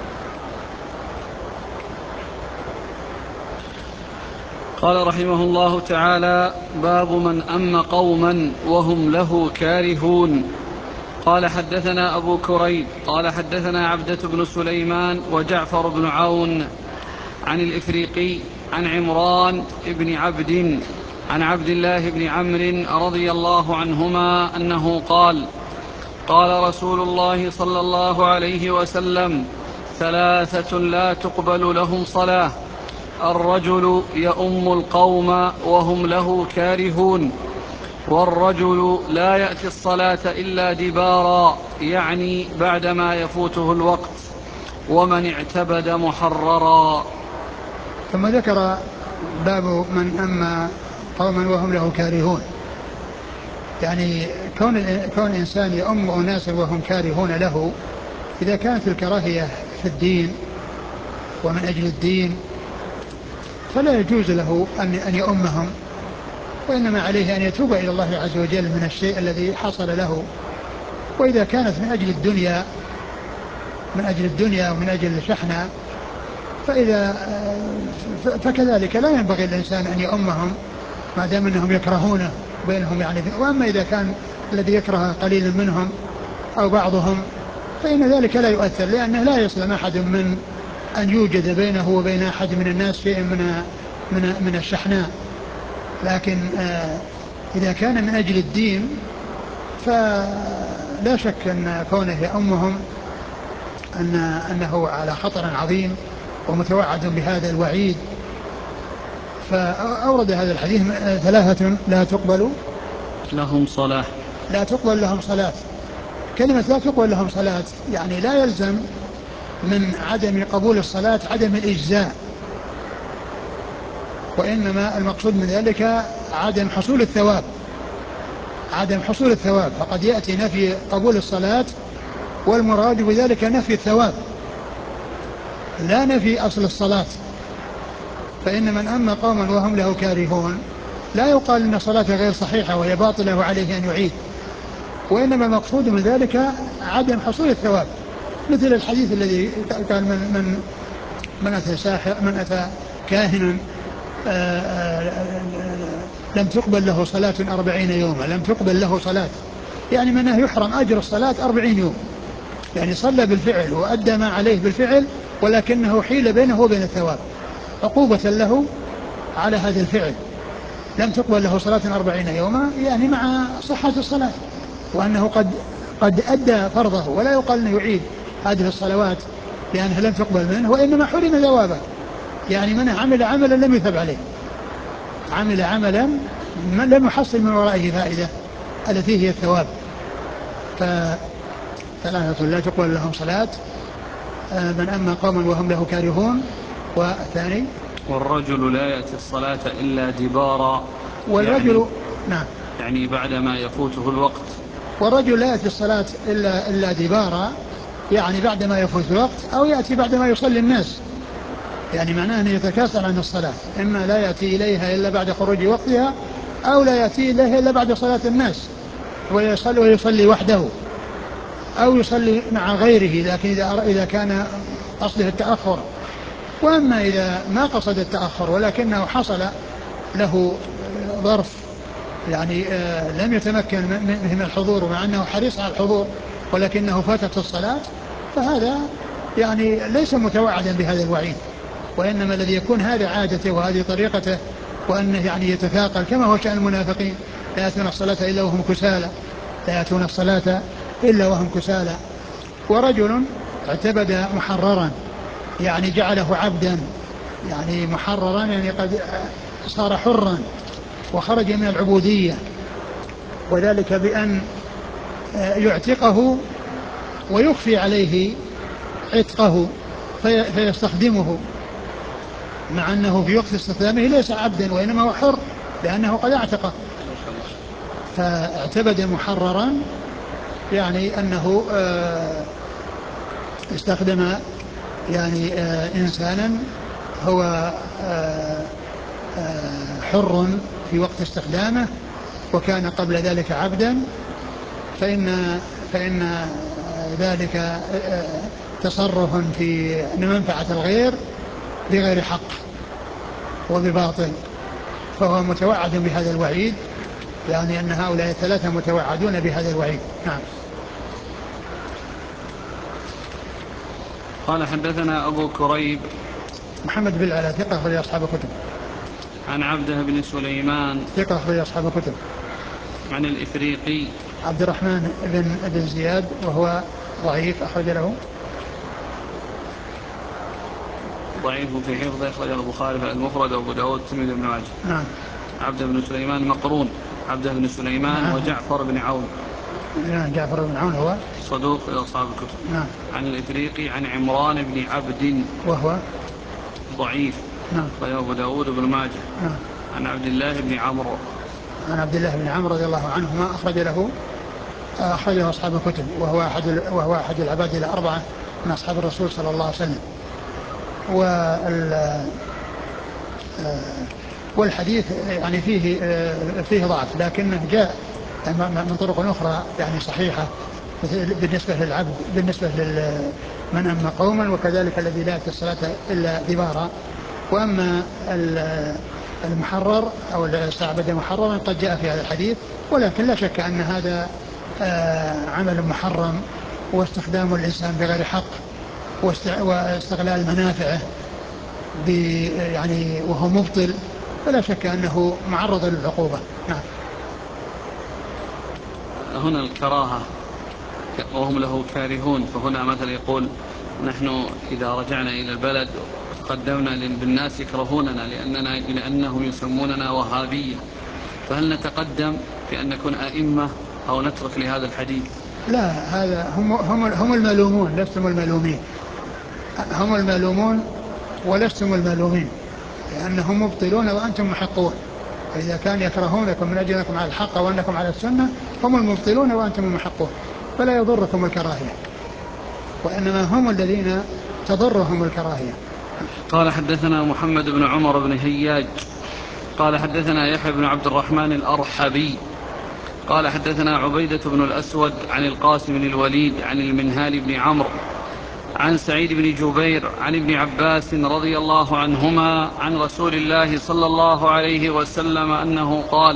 قال رحمه الله تعالى: باب من أم قوما وهم له كارهون. قال حدثنا أبو كريب قال حدثنا عبدة بن سليمان وجعفر بن عون عن الإفريقي عن عمران بن عبد عن عبد الله بن عمرو رضي الله عنهما أنه قال: قال رسول الله صلى الله عليه وسلم: ثلاثة لا تقبل لهم صلاة: الرجل يؤم القوم وهم له كارهون، والرجل لا يأتي الصلاة إلا دبارا يعني بعدما يفوته الوقت، ومن اعتبد محررا. ثم ذكر باب من أما قوما وهم له كارهون، يعني كون كون إنسان يؤم أناسا وهم كارهون له، إذا كانت الكراهية في الدين ومن أجل الدين فلا يجوز له أن أن يؤمهم، وإنما عليه أن يتوب إلى الله عز وجل من الشيء الذي حصل له. وإذا كانت من أجل الدنيا من أجل الدنيا ومن أجل الشحنة فإذا فكذلك لا ينبغي الإنسان أن يؤمهم ما دام أنهم يكرهونه بينهم يعني. وأما إذا كان الذي يكره قليل منهم أو بعضهم فإن ذلك لا يؤثر، لأنه لا يسلم أحد من أن يوجد بينه وبين أحد من الناس شيء من من من الشحناء. لكن إذا كان من أجل الدين فلا شك أن كونه يؤمهم أن أنه على خطر عظيم ومتوعد بهذا الوعيد. فأورد هذا الحديث: ثلاثة لا تقبل لهم صلاة لا تقبل لهم صلاة. كلمة لا تقبل لهم صلاة يعني لا يلزم من عدم قبول الصلاة عدم الإجزاء، وإنما المقصود من ذلك عدم حصول الثواب عدم حصول الثواب فقد يأتي نفي قبول الصلاة والمراد بذلك نفي الثواب لا نفي أصل الصلاة. فإن من أما قوما وهم له كارهون لا يقال إن صلاة غير صحيحة وهي باطلة وعليه أن يعيد، وإنما المقصود من ذلك عدم حصول الثواب، مثل الحديث الذي قال من, من من أتى ساحر من أتى كاهنا لم تقبل له صلاة أربعين يوما، لم تقبل له صلاة، يعني منه يحرم أجر الصلاة أربعين يوم، يعني صلى بالفعل وأدى ما عليه بالفعل ولكنه حيل بينه وبين الثواب عقوبة له على هذا الفعل. لم تقبل له صلاة أربعين يوما يعني مع صحة الصلاة، وأنه قد قد أدى فرضه، ولا يقال أنه يعيد هذه الصلوات لأنها لم تقبل منه، وإنما حرم ثوابه، يعني من عمل عملا لم يثب عليه، عمل عملا لم يحصل من ورائه فائدة التي هي الثواب. فثلاثة لا تقبل لهم صلاة: من أما قوما وهم له كارهون، والثاني والرجل لا يأتي الصلاة إلا دبارا، والرجل يعني, نعم يعني بعدما يفوته الوقت. والرجل لا يأتي الصلاة إلا, إلا دبارا، يعني بعدما يفوت الوقت، أو يأتي بعدما يصلي الناس، يعني معناه أن يتكاسل عن الصلاة، إما لا يأتي إليها إلا بعد خروج وقتها، أو لا يأتي إليها إلا بعد صلاة الناس ويصلي, ويصلي وحده أو يصلي مع غيره، لكن إذا, إذا كان قصده التأخر. وأما إذا ما قصد التأخر ولكنه حصل له ظرف يعني آه لم يتمكن من الحضور مع أنه حريص على الحضور ولكنه فاتت الصلاة، فهذا يعني ليس متوعدا بهذا الوعيد، وإنما الذي يكون هذه عادته وهذه طريقته، وأنه يعني يتثاقل كما هو شأن المنافقين: لا يأتون الصلاة إلا وهم كسالى، لا يأتون الصلاة إلا وهم كسالى. ورجل اعتبد محررا، يعني جعله عبدا، يعني محررا يعني قد صار حرا وخرج من العبودية، وذلك بأن يعتقه ويخفي عليه عتقه في فيستخدمه، مع أنه في وقت استخدامه ليس عبدا وإنما هو حر لأنه قد اعتقه. فاعتبد محررا يعني أنه استخدم يعني إنسانا هو حر في وقت استخدامه وكان قبل ذلك عبدا، فإن, فإن ذلك تصرف في منفعة الغير بغير حق وبباطل، فهو متوعد بهذا الوعيد، يعني أن هؤلاء الثلاثة متوعدون بهذا الوعيد. نعم. قال حدثنا أبو كريب محمد بن العلاء ثقة أخرج أصحاب الكتب. عن عبده بن سليمان ثقة أخرج أصحاب الكتب. عن الإفريقي عبد الرحمن بن بن زياد وهو ضعيف أخرج له ضعيف في حفظه، أخرجه البخاري في المفرد وأبو داود والترمذي وابن ماجه. نعم. عبده بن سليمان مقرون، عبده بن سليمان نعم. وجعفر بن عون. نعم. جعفر بن عون هو صدوق إلى أصحاب الكتب. نعم. عن الإفريقي عن عمران بن عبد وهو ضعيف. نعم. أخرجه أبو داود وابن ماجه. نعم. عن عبد الله بن عمرو عن عبد الله بن عمرو رضي الله عنهما أخرج له أخرجه أصحاب الكتب، وهو أحد وهو أحد العباد الأربعة من أصحاب الرسول صلى الله عليه وسلم. وال والحديث يعني فيه فيه ضعف، لكنه جاء من طرق أخرى يعني صحيحة بالنسبة للعبد، بالنسبة لمن أما قوما، وكذلك الذي لا يأتي الصلاة إلا دبارا. وأما المحرر أو استعبد محررا قد جاء في هذا الحديث، ولكن لا شك أن هذا عمل محرم واستخدام الإنسان بغير حق واستغلال منافعه يعني وهو مبطل، فلا شك أنه معرض للعقوبة. نعم. هنا الكراهة وهم له كارهون، فهنا مثلا يقول نحن إذا رجعنا إلى البلد وتقدمنا بالناس يكرهوننا لأننا لأنهم يسموننا وهابية، فهل نتقدم في أن نكون أئمة أو نترك لهذا الحديث؟ لا، هذا هم هم هم الملومون لستم الملومين، هم الملومون ولستم الملومين، لأنهم مبطلون وأنتم محقون. فإذا كان يكرهونكم من أجل أنكم على الحق وأنكم على السنة هم المبطلون وأنتم المحقون، فلا يضركم الكراهية، وإنما هم الذين تضرهم الكراهية. قال حدثنا محمد بن عمر بن هياج قال حدثنا يحيى بن عبد الرحمن الأرحبي قال حدثنا عبيدة بن الأسود عن القاسم بن الوليد عن المنهال بن عمرو عن سعيد بن جبير عن ابن عباس رضي الله عنهما عن رسول الله صلى الله عليه وسلم أنه قال: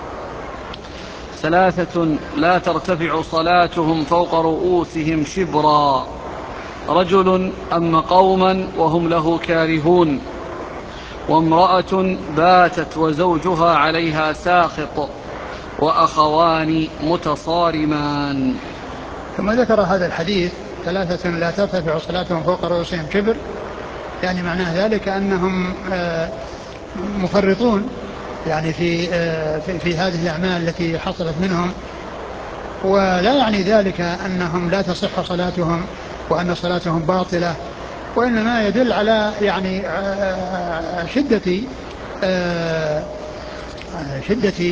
ثلاثة لا ترتفع صلاتهم فوق رؤوسهم شبرا: رجل أم قوما وهم له كارهون، وامرأة باتت وزوجها عليها ساخط، وأخوان متصارمان. ثم ذكر هذا الحديث: ثلاثة لا ترتفع صلاتهم فوق رؤوسهم شبر، يعني معناه ذلك أنهم مفرطون يعني في, في, في هذه الأعمال التي حصلت منهم، ولا يعني ذلك أنهم لا تصح صلاتهم وأن صلاتهم باطلة، وإنما يدل على يعني شدة شدة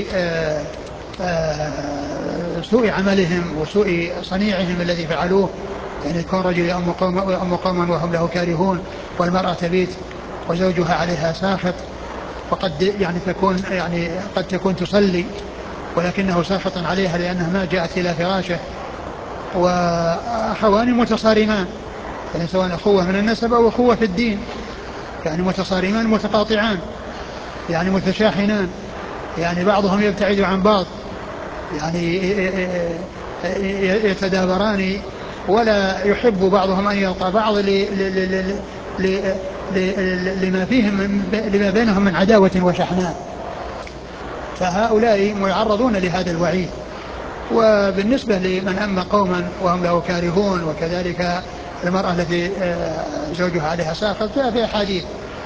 سوء عملهم وسوء صنيعهم الذي فعلوه. يعني يكون رجل يأم قوما وهم له كارهون، والمرأة تبيت وزوجها عليها ساخط، وقد يعني تكون يعني قد تكون تصلي ولكنه ساخط عليها لأنها ما جاءت إلى فراشه. وأخوان متصارمان، يعني سواء أخوة من النسب أو أخوة في الدين، يعني متصارمان متقاطعان، يعني متشاحنان، يعني بعضهم يبتعد عن بعض، يعني يتدابران ولا يحب بعضهم أن يلقى بعض لما فيهم لما بينهم من عداوة وشحناء، فهؤلاء معرضون لهذا الوعيد. وبالنسبة لمن أما قوما وهم له كارهون، وكذلك المرأة التي زوجها عليها ساخط، جاء في أحاديث.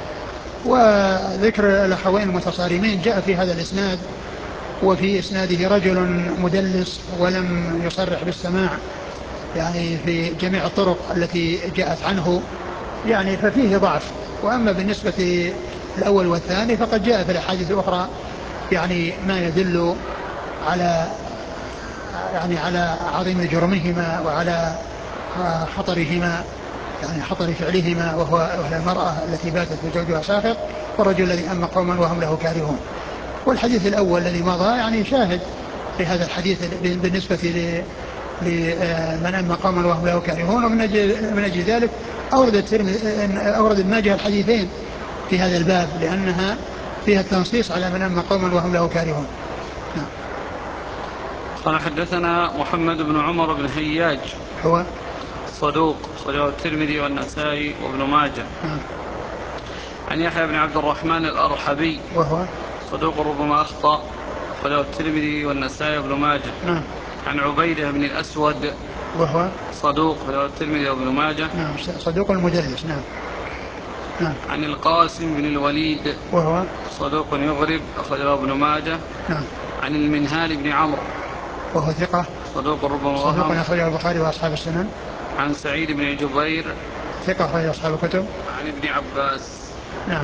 وذكر الأخوين المتصارمين جاء في هذا الإسناد، وفي إسناده رجل مدلس ولم يصرح بالسماع يعني في جميع الطرق التي جاءت عنه، يعني ففيه ضعف. وأما بالنسبة الأول والثاني فقد جاء في الأحاديث الأخرى يعني ما يدل على يعني على عظيم جرمهما وعلى خطرهما، يعني خطر فعلهما، وهو المرأة التي باتت وزوجها ساخط، والرجل الذي أما قوما وهم له كارهون. والحديث الأول الذي مضى يعني شاهد في هذا الحديث بالنسبة لمن أما قوما وهم له كارهون. ومن أجل ذلك أورد الترمذي أورد ابن ماجه الحديثين في هذا الباب، لأنها فيها التنصيص على من أما قوما وهم له كارهون. نعم. قال: حدثنا محمد بن عمر بن هياج، هو صدوق، صدوق الترمذي والنسائي وابن ماجه. نعم. عن يحيى بن عبد الرحمن الأرحبي، وهو صدوق ربما أخطأ، صدوق الترمذي والنسائي وابن ماجه. نعم. عن عبيدة بن الأسود، وهو صدوق، صدوق الترمذي وابن ماجه. نعم. صدوق المدلس. نعم. نعم. عن القاسم بن الوليد، وهو صدوق يغرب، أخرجه ابن ماجه. نعم. عن المنهال بن عمرو، وهو ثقة، صدوق ربما صدوق وهم. أخرجه البخاري وأصحاب السنن. عن سعيد بن جبير، ثقة أخرجه أصحاب الكتب. عن ابن عباس. نعم.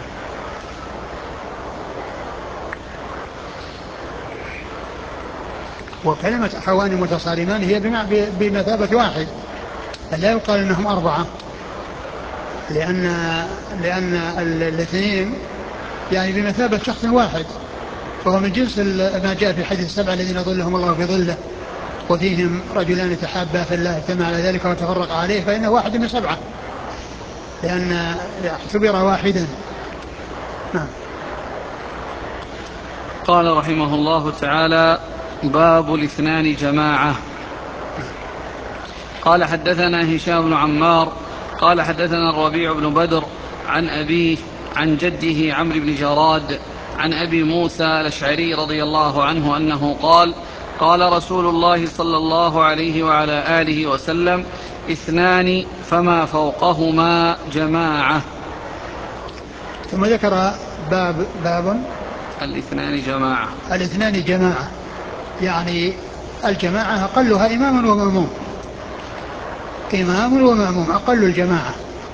وكلمة أخوان متصارمان هي بمثابة واحد، لا يقال أنهم أربعة، لأن لأن الاثنين يعني بمثابة شخص واحد، وهو من جنس ما جاء في حديث السبعة الذين ظلهم الله في ظله، وفيهم رجلان تحابا في الله اجتمع على ذلك وتفرق عليه، فإنه واحد من سبعة لأن اعتبر واحدا. نعم. قال رحمه الله تعالى: باب الاثنان جماعة. قال: حدثنا هشام بن عمار قال حدثنا الربيع بن بدر عن أبيه عن جده عمرو بن جراد عن أبي موسى الأشعري رضي الله عنه أنه قال: قال رسول الله صلى الله عليه وعلى آله وسلم: اثنان فما فوقهما جماعة. ثم ذكر باب باب الاثنان جماعة. الاثنان جماعة، يعني الجماعة أقلها إمام ومأموم، إمام ومأموم أقل الجماعة.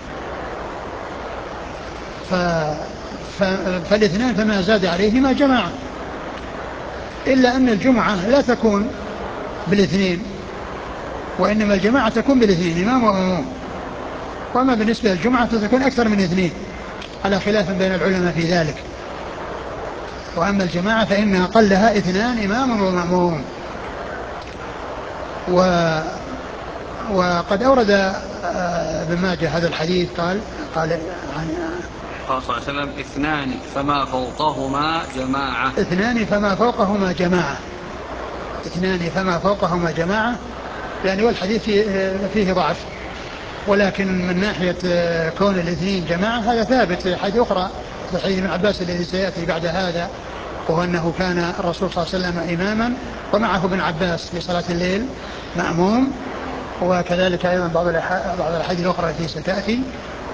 ف... ف... فالاثنان فما زاد عليهما جماعة، إلا أن الجمعة لا تكون بالاثنين، وإنما الجماعة تكون بالاثنين إمام ومأموم. وما بالنسبة للجمعة فتكون أكثر من اثنين على خلاف بين العلماء في ذلك. وأما الجماعة فإن أقلها اثنان إمام ومأموم. وقد أورد ابن ماجه هذا الحديث قال قال عن قال صلى الله عليه وسلم اثنان فما فوقهما جماعة. اثنان فما فوقهما جماعة اثنان فما فوقهما جماعة يعني والحديث فيه ضعف، ولكن من ناحية كون الاثنين جماعة هذا ثابت في حديث أخرى في حديث ابن عباس الذي سيأتي بعد هذا، وهو أنه كان الرسول صلى الله عليه وسلم إماما ومعه ابن عباس في صلاة الليل مأموم، وكذلك أيضا بعض بعض الأحاديث الأخرى التي ستأتي.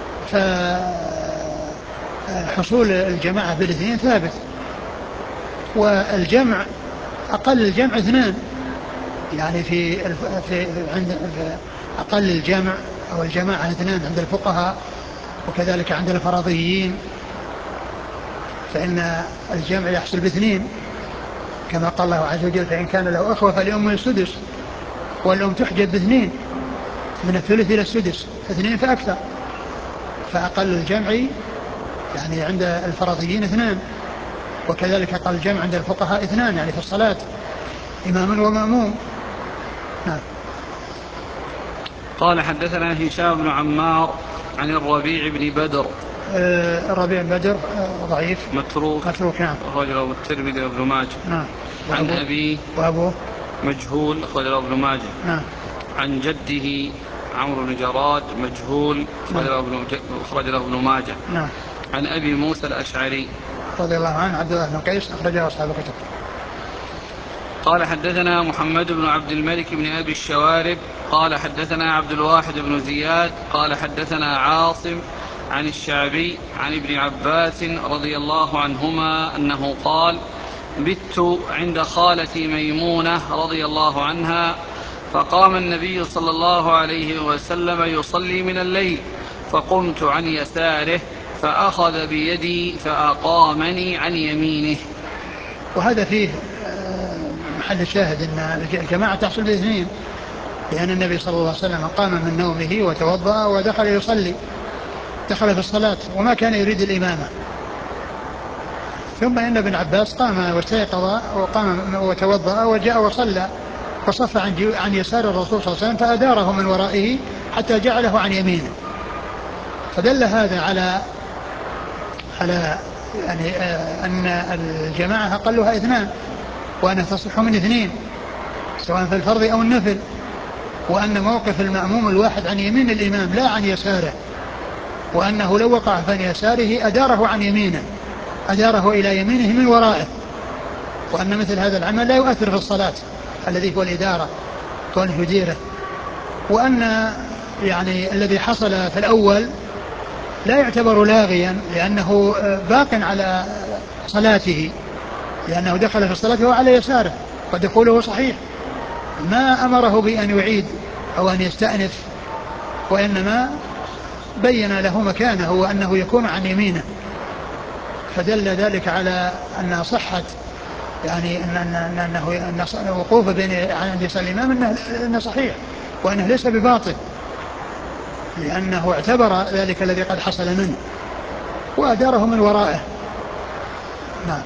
فحصول الجماعة بالاثنين ثابت، والجمع أقل الجمع اثنان، يعني في, في عند أقل الجمع أو الجماعة اثنان عند الفقهاء، وكذلك عند الفرضيين فإن الجمع يحصل باثنين كما قال الله عز وجل فإن كان له أخوة فلأمه السدس، والأم تحجب باثنين من الثلث إلى السدس، اثنين فأكثر. فأقل الجمع يعني عند الفرضيين اثنان، وكذلك أقل الجمع عند الفقهاء اثنان يعني في الصلاة إمام ومأموم. نعم. قال حدثنا هشام بن عمار عن الربيع بن بدر. آه الربيع بن بدر آه ضعيف متروك متروك نعم، أخرجه الترمذي وابن ماجه. نعم. عن أبيه وأبوه مجهول أخرجه ابن ماجه. نعم. عن جده عمرو بن جراد مجهول أخرجه ابن ماجه. نعم. عن أبي موسى الأشعري رضي الله عنه عبد الله بن قيس أخرجه أصحاب الكتب. قال حدثنا محمد بن عبد الملك بن أبي الشوارب قال حدثنا عبد الواحد بن زياد قال حدثنا عاصم عن الشعبي عن ابن عباس رضي الله عنهما أنه قال بت عند خالتي ميمونة رضي الله عنها فقام النبي صلى الله عليه وسلم يصلي من الليل فقمت عن يساره فأخذ بيدي فأقامني عن يمينه. وهذا فيه محل الشاهد أن الجماعة تحصل باثنين، لأن النبي صلى الله عليه وسلم قام من نومه وتوضأ ودخل يصلي، دخل في الصلاة وما كان يريد الإمامة. ثم إن ابن عباس قام واستيقظ وقام وتوضأ وجاء وصلى فصف عن, عن يسار الرسول صلى الله عليه وسلم فأداره من ورائه حتى جعله عن يمينه. فدل هذا على على يعني آه أن الجماعة أقلها اثنان، وأنها تصح من اثنين سواء في الفرض أو النفل، وأن موقف المأموم الواحد عن يمين الإمام لا عن يساره، وأنه لو وقع عن يساره أداره عن يمينه، أداره إلى يمينه من ورائه، وأن مثل هذا العمل لا يؤثر في الصلاة الذي هو الإدارة كونه يديره، وأن يعني الذي حصل في الأول لا يعتبر لاغيا لأنه باق على صلاته، لأنه دخل في الصلاة وهو على يساره ودخوله صحيح، ما أمره بأن يعيد أو أن يستأنف، وإنما بين له مكانه وأنه يكون عن يمينه، فدل ذلك على أن صحة يعني أنه وقوفه بين عند يسار الإمام أنه صحيح وأنه ليس بباطل، لأنه اعتبر ذلك الذي قد حصل منه وأداره من ورائه. نعم.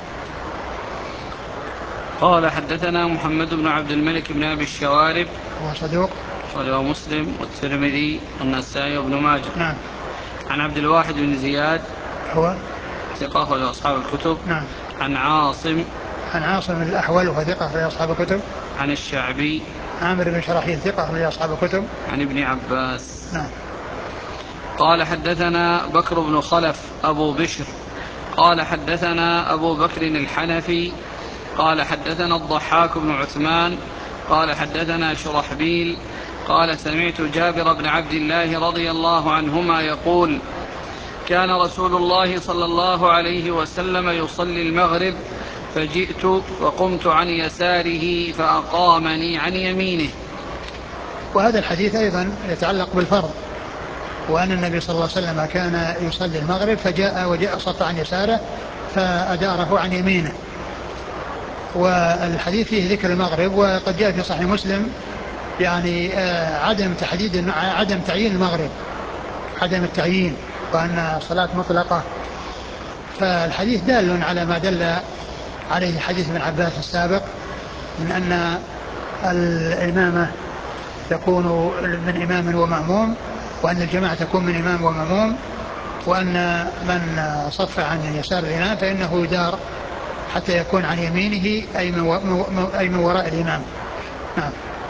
قال حدثنا محمد بن عبد الملك بن أبي الشوارب هو صدوق أخرجه مسلم والترمذي والنسائي وابن ماجه. نعم. عن عبد الواحد بن زياد هو ثقة أخرجه أصحاب الكتب. نعم. عن عاصم عن عاصم الأحول وهو ثقة أخرجه أصحاب الكتب. عن الشعبي عامر بن شراحيل ثقة أخرجه أصحاب الكتب. عن ابن عباس. نعم. قال حدثنا بكر بن خلف أبو بشر قال حدثنا أبو بكر الحنفي قال حدثنا الضحاك بن عثمان قال حدثنا شرحبيل قال سمعت جابر بن عبد الله رضي الله عنهما يقول كان رسول الله صلى الله عليه وسلم يصلي المغرب فجئت وقمت عن يساره فأقامني عن يمينه. وهذا الحديث أيضا يتعلق بالفرض، وأن النبي صلى الله عليه وسلم كان يصلي المغرب فجاء وجاء صف عن يساره فأداره عن يمينه. والحديث فيه ذكر المغرب، وقد جاء في صحيح مسلم يعني عدم تحديد عدم تعيين المغرب، عدم التعيين، وأن صلاة مطلقة. فالحديث دال على ما دل عليه حديث ابن عباس السابق من أن الإمامة تكون من إمام ومأموم، وأن الجماعة تكون من إمام ومأموم، وأن من صف عن يسار الإمام فإنه يدار حتى يكون عن يمينه أي من وراء الإمام. نعم.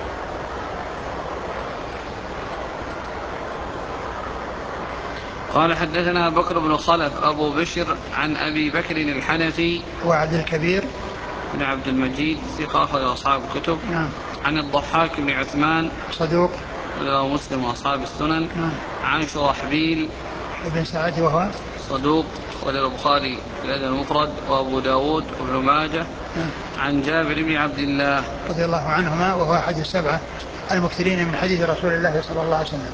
قال حدثنا بكر بن خلف أبو بشر عن أبي بكر الحنفي وعبد الكبير بن عبد المجيد ثقة أخرج أصحاب الكتب. نعم. عن الضحاك بن عثمان صدوق له مسلم وأصحاب السنن. نعم. عن شرحبيل ابن سعد وهو صدوق أخرج البخاري في الأدب المفرد وأبو داود وابن ماجه. نعم. عن جابر بن عبد الله رضي الله عنهما وهو أحد السبعة المكثرين من حديث رسول الله صلى الله عليه وسلم.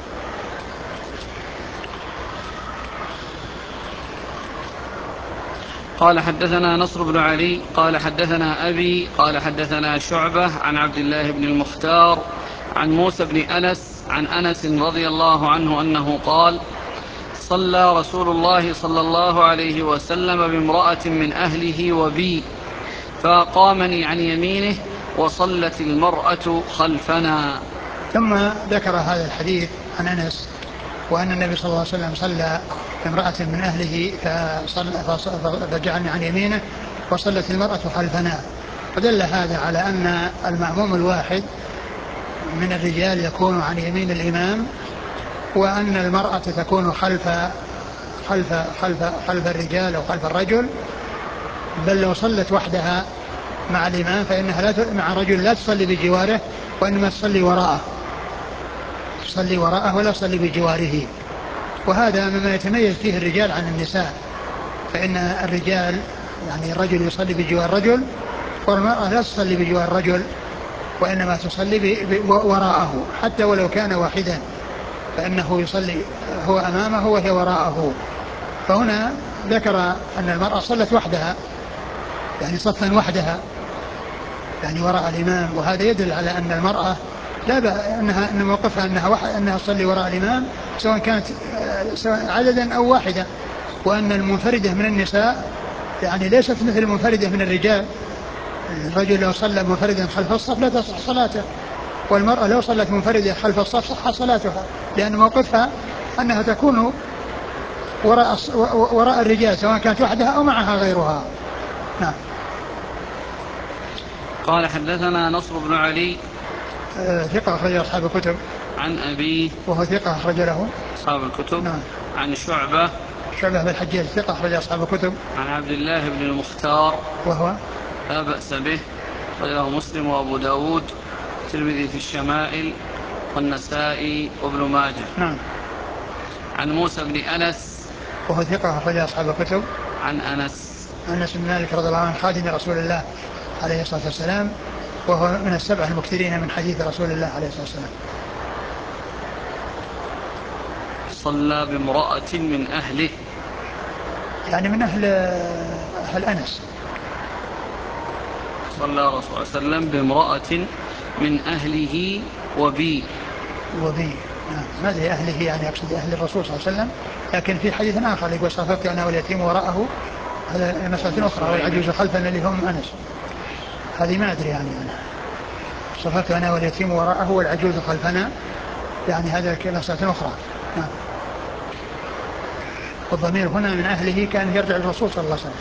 قال حدثنا نصر بن علي قال حدثنا أبي قال حدثنا شعبة عن عبد الله بن المختار عن موسى بن أنس عن أنس رضي الله عنه أنه قال: صلى رسول الله صلى الله عليه وسلم بامرأة من أهله وبي، فأقامني عن يمينه وصلت المرأة خلفنا. ثم ذكر هذا الحديث عن أنس وأن النبي صلى الله عليه وسلم صلى بامرأة من أهله فجعلني عن يمينه وصلت المرأة خلفنا. فدل هذا على أن المأموم الواحد من الرجال يكون عن يمين الإمام، وأن المرأة تكون خلف خلف خلف خلف الرجال أو خلف الرجل. بل لو صلت وحدها مع الإمام فإنها لا مع رجل لا تصلي بجواره، وإنما تصلي وراءه تصلي وراءه ولا تصلي بجواره. وهذا مما يتميز فيه الرجال عن النساء، فإن الرجال يعني الرجل يصلي بجوار الرجل، والمرأة لا تصلي بجوار الرجل وإنما تصلي وراءه حتى ولو كان واحدا، فإنه يصلي هو أمامه وهي وراءه. فهنا ذكر أن المرأة صلت وحدها يعني صفا وحدها يعني وراء الإمام، وهذا يدل على أن المرأة لا بأس أنها أن موقفها أنها وح... أنها تصلي وراء الإمام سواء كانت سواء عددا أو واحدة، وأن المنفردة من النساء يعني ليست مثل المنفردة من الرجال. الرجل لو صلى منفردا خلف الصف لا تصح صلاته، والمرأة لو صلت منفردة خلف الصف صح صلاتها، لأن موقفها أنها تكون وراء وراء الرجال سواء كانت وحدها أو معها غيرها. نعم. قال حدثنا نصر بن علي ثقة أخرج أصحاب الكتب. عن أبيه وهو ثقة أخرج له أصحاب الكتب. نعم. عن شعبة شعبة بن الحجاج ثقة أخرج أصحاب الكتب. عن عبد الله بن المختار وهو لا بأس به أخرج له مسلم وأبو داود الترمذي في الشمائل والنسائي وابن ماجه. نعم. عن موسى بن أنس وهو ثقة أخرج أصحاب الكتب. عن أنس أنس بن مالك رضي الله عنه خادم رسول الله عليه الصلاة والسلام، وهو من السبع المكثرين من حديث رسول الله عليه الصلاة والسلام. صلى بامرأة من أهله يعني من أهل أهل أنس. صلى رسول الله صلى الله عليه وسلم بامرأة من أهله وبي وبي نعم. ما أدري أهله يعني يقصد أهل الرسول صلى الله عليه وسلم، لكن في حديث آخر يقول صففت أنا واليتيم وراءه، هذا مسألة أخرى، والعجوز خلفنا اللي هم أنس. هذه ما أدري يعني أنا صففت أنا واليتيم وراءه والعجوز خلفنا، يعني هذا مسألة أخرى. نعم. والضمير هنا من أهله كان يرجع للرسول صلى الله عليه وسلم.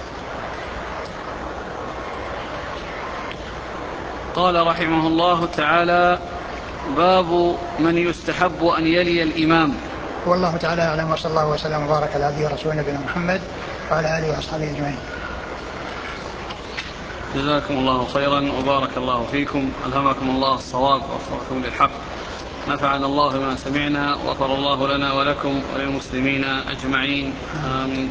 قال رحمه الله تعالى: باب من يستحب أن يلي الإمام. والله تعالى أعلم، وصلى الله وسلم وبارك على عبده ورسوله نبينا محمد وعلى آله وأصحابه أجمعين. جزاكم الله خيرا وبارك الله فيكم، ألهمكم الله الصواب ووفقكم للحق، نفعنا الله بما سمعنا، وغفر الله لنا ولكم وللمسلمين أجمعين، آمين.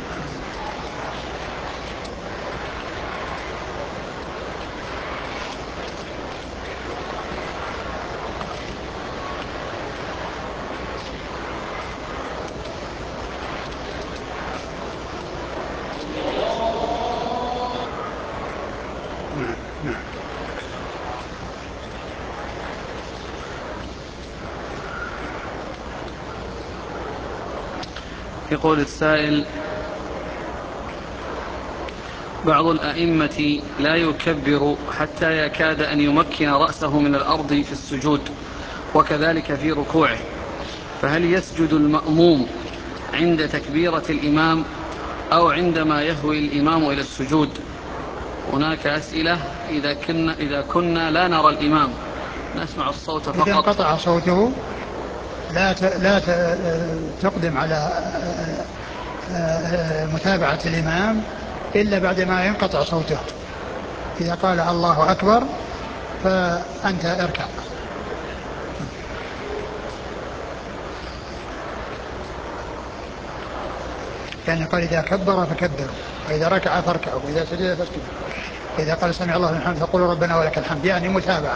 يقول السائل: بعض الأئمة لا يكبر حتى يكاد أن يمكن رأسه من الأرض في السجود، وكذلك في ركوعه، فهل يسجد المأموم عند تكبيرة الإمام أو عندما يهوي الإمام إلى السجود؟ هناك أسئلة إذا كنا, إذا كنا لا نرى الإمام نسمع الصوت فقط، إذا انقطع صوته لا لا تقدم على متابعة الإمام إلا بعدما ينقطع صوته. إذا قال الله أكبر فأنت اركع. يعني قال إذا كبر فكبر، وإذا ركع فاركعوا، وإذا سجد فاسجدوا، وإذا قال سمع الله لمن حمده فقولوا ربنا ولك الحمد، يعني متابعة.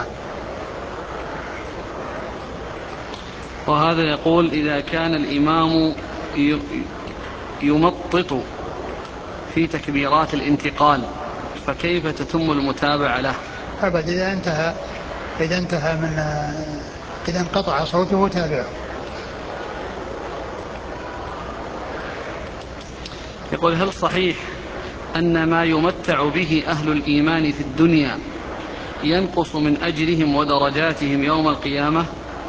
وهذا يقول إذا كان الإمام يمطط في تكبيرات الانتقال فكيف تتم المتابعة له؟ أبدا، إذا انتهى إذا انتهى من إذا انقطع صوته تابعه. يقول هل صحيح أن ما يمتع به أهل الإيمان في الدنيا ينقص من أجرهم ودرجاتهم يوم القيامة؟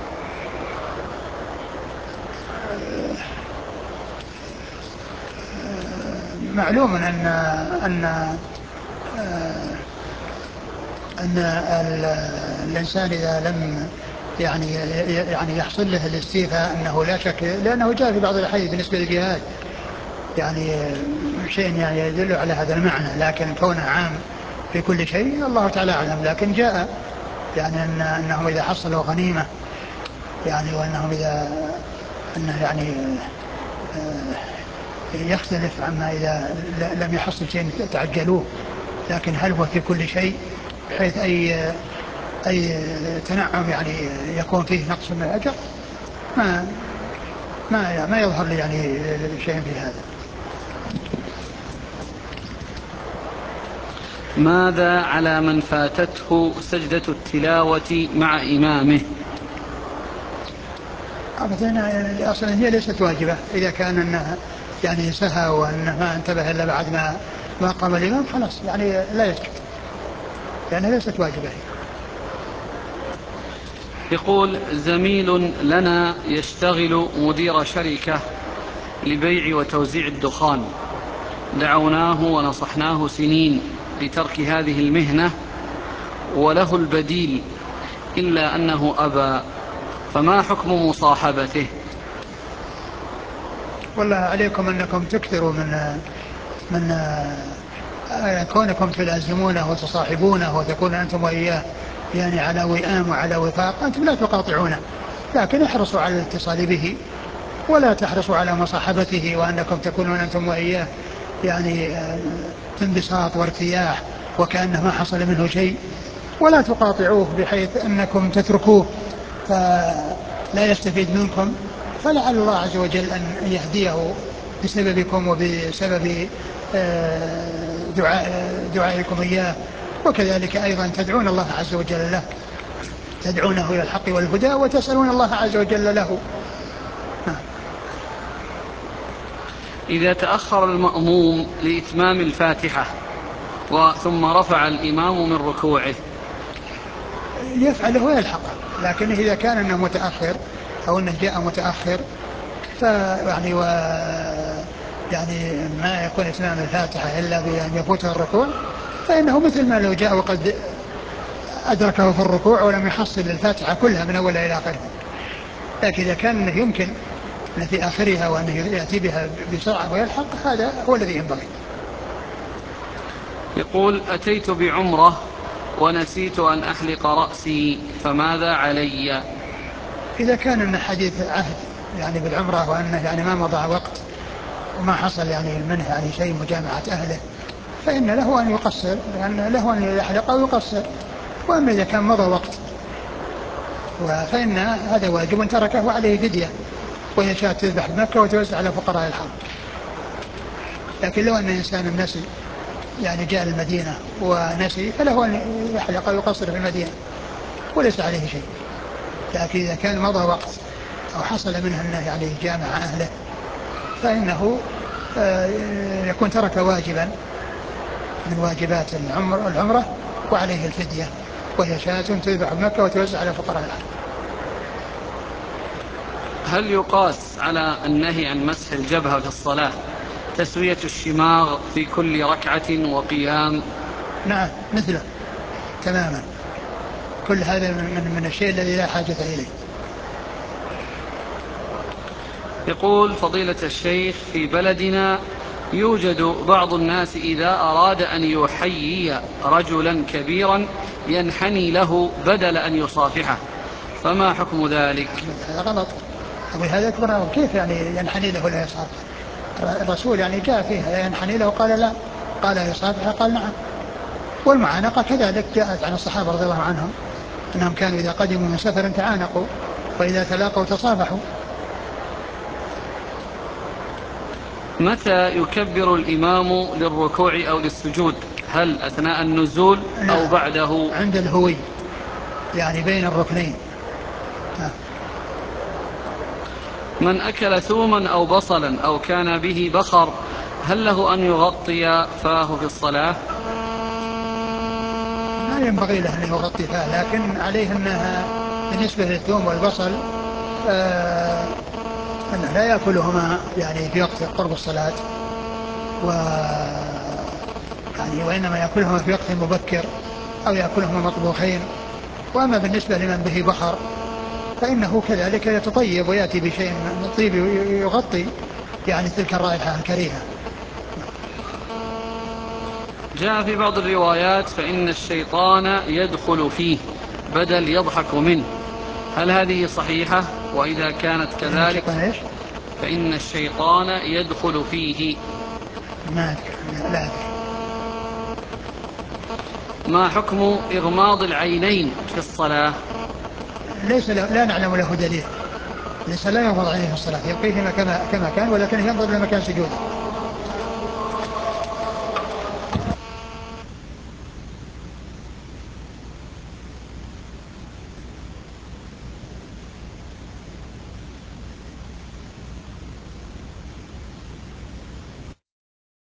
معلوم أن أن أن الإنسان إذا لم يعني يعني يحصل له الاستيفاء أنه لا شك، لأنه جاء في بعض الأحاديث بالنسبة للجهاد يعني شيء يعني يدل على هذا المعنى، لكن كونه عام في كل شيء الله تعالى أعلم. لكن جاء يعني أن أنهم إذا حصلوا غنيمة يعني وأنهم إذا أنه يعني يختلف عما إذا لم يحصل شيء تعجلوه، لكن هل هو في كل شيء بحيث أي أي تنعم يعني يكون فيه نقص من الأجر؟ ما ما ما يظهر لي يعني شيء في هذا. ماذا على من فاتته سجدة التلاوة مع إمامه؟ أبدا، أصلا هي ليست واجبة إذا كان أنها يعني سهى وأنه ما انتبه إلا بعد ما ما قام الإمام خلاص يعني لا يسجد، لأنها ليست واجبة. يقول زميل لنا يشتغل مدير شركة لبيع وتوزيع الدخان، دعوناه ونصحناه سنين لترك هذه المهنة وله البديل إلا أنه أبى، فما حكم مصاحبته؟ والله عليكم أنكم تكثروا من من كونكم تلازمونه وتصاحبونه وتكون أنتم وإياه يعني على وئام وعلى وفاق، أنتم لا تقاطعونه، لكن احرصوا على الاتصال به ولا تحرصوا على مصاحبته وأنكم تكونون أنتم وإياه يعني انبساط وارتياح وكأنه ما حصل منه شيء، ولا تقاطعوه بحيث أنكم تتركوه فلا يستفيد منكم، فلعل الله عز وجل أن يهديه بسببكم وبسبب دعاء دعائكم إياه، وكذلك أيضا تدعون الله عز وجل له، تدعونه إلى الحق والهدى وتسألون الله عز وجل له. إذا تأخر المأموم لإتمام الفاتحة ثم رفع الإمام من ركوعه يفعله ويلحقه، لكن إذا كان أنه متأخر أو أنه جاء متأخر فيعني و يعني ما يكون إتمام الفاتحة إلا بأن يفوته الركوع، فإنه مثل ما لو جاء وقد أدركه في الركوع ولم يحصل الفاتحة كلها من أولها إلى آخرها. لكن إذا كان أنه يمكن أن في آخرها وأنه يأتي بها بسرعة ويلحق، هذا هو الذي ينبغي. يقول أتيت بعمرة ونسيت أن أحلق رأسي فماذا علي؟ إذا كان أن حديث عهد يعني بالعمرة وأنه يعني ما مضى وقت وما حصل يعني منه يعني شيء مجامعة أهله، فإن له أن يقصر، لأن له أن يحلق أو يقصر. وأما إذا كان مضى وقت فإن هذا واجب تركه وعليه فدية، وهي شاة تذبح بمكة وتوزع على فقراء الحرم. لكن لو أن إنسان نسي يعني جاء المدينة ونسي فله أن يحلق أو يقصر في المدينة وليس عليه شيء. لكن إذا كان مضى وقت أو حصل منه أنه يعني جامع أهله فإنه يكون ترك واجبا من واجبات العمرة وعليه الفدية، وهي شاة تذبح بمكة وتوزع على فقراء الحرم. هل يقاس على النهي عن مسح الجبهة في الصلاة تسوية الشماغ في كل ركعة وقيام؟ نعم مثله تماما، كل هذا من, من الشيء الذي لا حاجة إليه. يقول فضيلة الشيخ في بلدنا يوجد بعض الناس إذا أراد أن يحيي رجلا كبيرا ينحني له بدل أن يصافحه، فما حكم ذلك؟ هذا غلط، هذا أكبر. كيف يعني ينحني له لا يصافح؟ الرسول يعني جاء فيها ينحني له قال لا، قال يصافح قال نعم. والمعانقة كذلك جاءت عن الصحابة رضي الله عنهم أنهم كانوا إذا قدموا من سفر تعانقوا وإذا تلاقوا تصافحوا. متى يكبر الإمام للركوع أو للسجود؟ هل أثناء النزول أو بعده؟ عند الهوي، يعني بين الركنين. ها. من أكل ثوما أو بصلا أو كان به بخر هل له أن يغطي فاه في الصلاة؟ لا ينبغي له أن يغطي فاه، لكن عليه أنها بالنسبة للثوم والبصل آه أنه لا يأكلهما يعني في وقت قرب الصلاة، و يعني وإنما يأكلهما في وقت مبكر أو يأكلهما مطبوخين. وأما بالنسبة لمن به بخر فإنه كذلك يتطيب ويأتي بشيء من الطيب يغطي يعني تلك الرائحة الكريهة. جاء في بعض الروايات فإن الشيطان يدخل فيه بدل يضحك منه، هل هذه صحيحة؟ وإذا كانت كذلك فإن الشيطان يدخل فيه. ما أدري، لا أدري. ما حكم إغماض العينين في الصلاة؟ ليس لا نعلم له دليل، ليس لا يغمض عينيه في الصلاة، يبقيه كما كما كان، ولكن ينظر إلى مكان سجوده.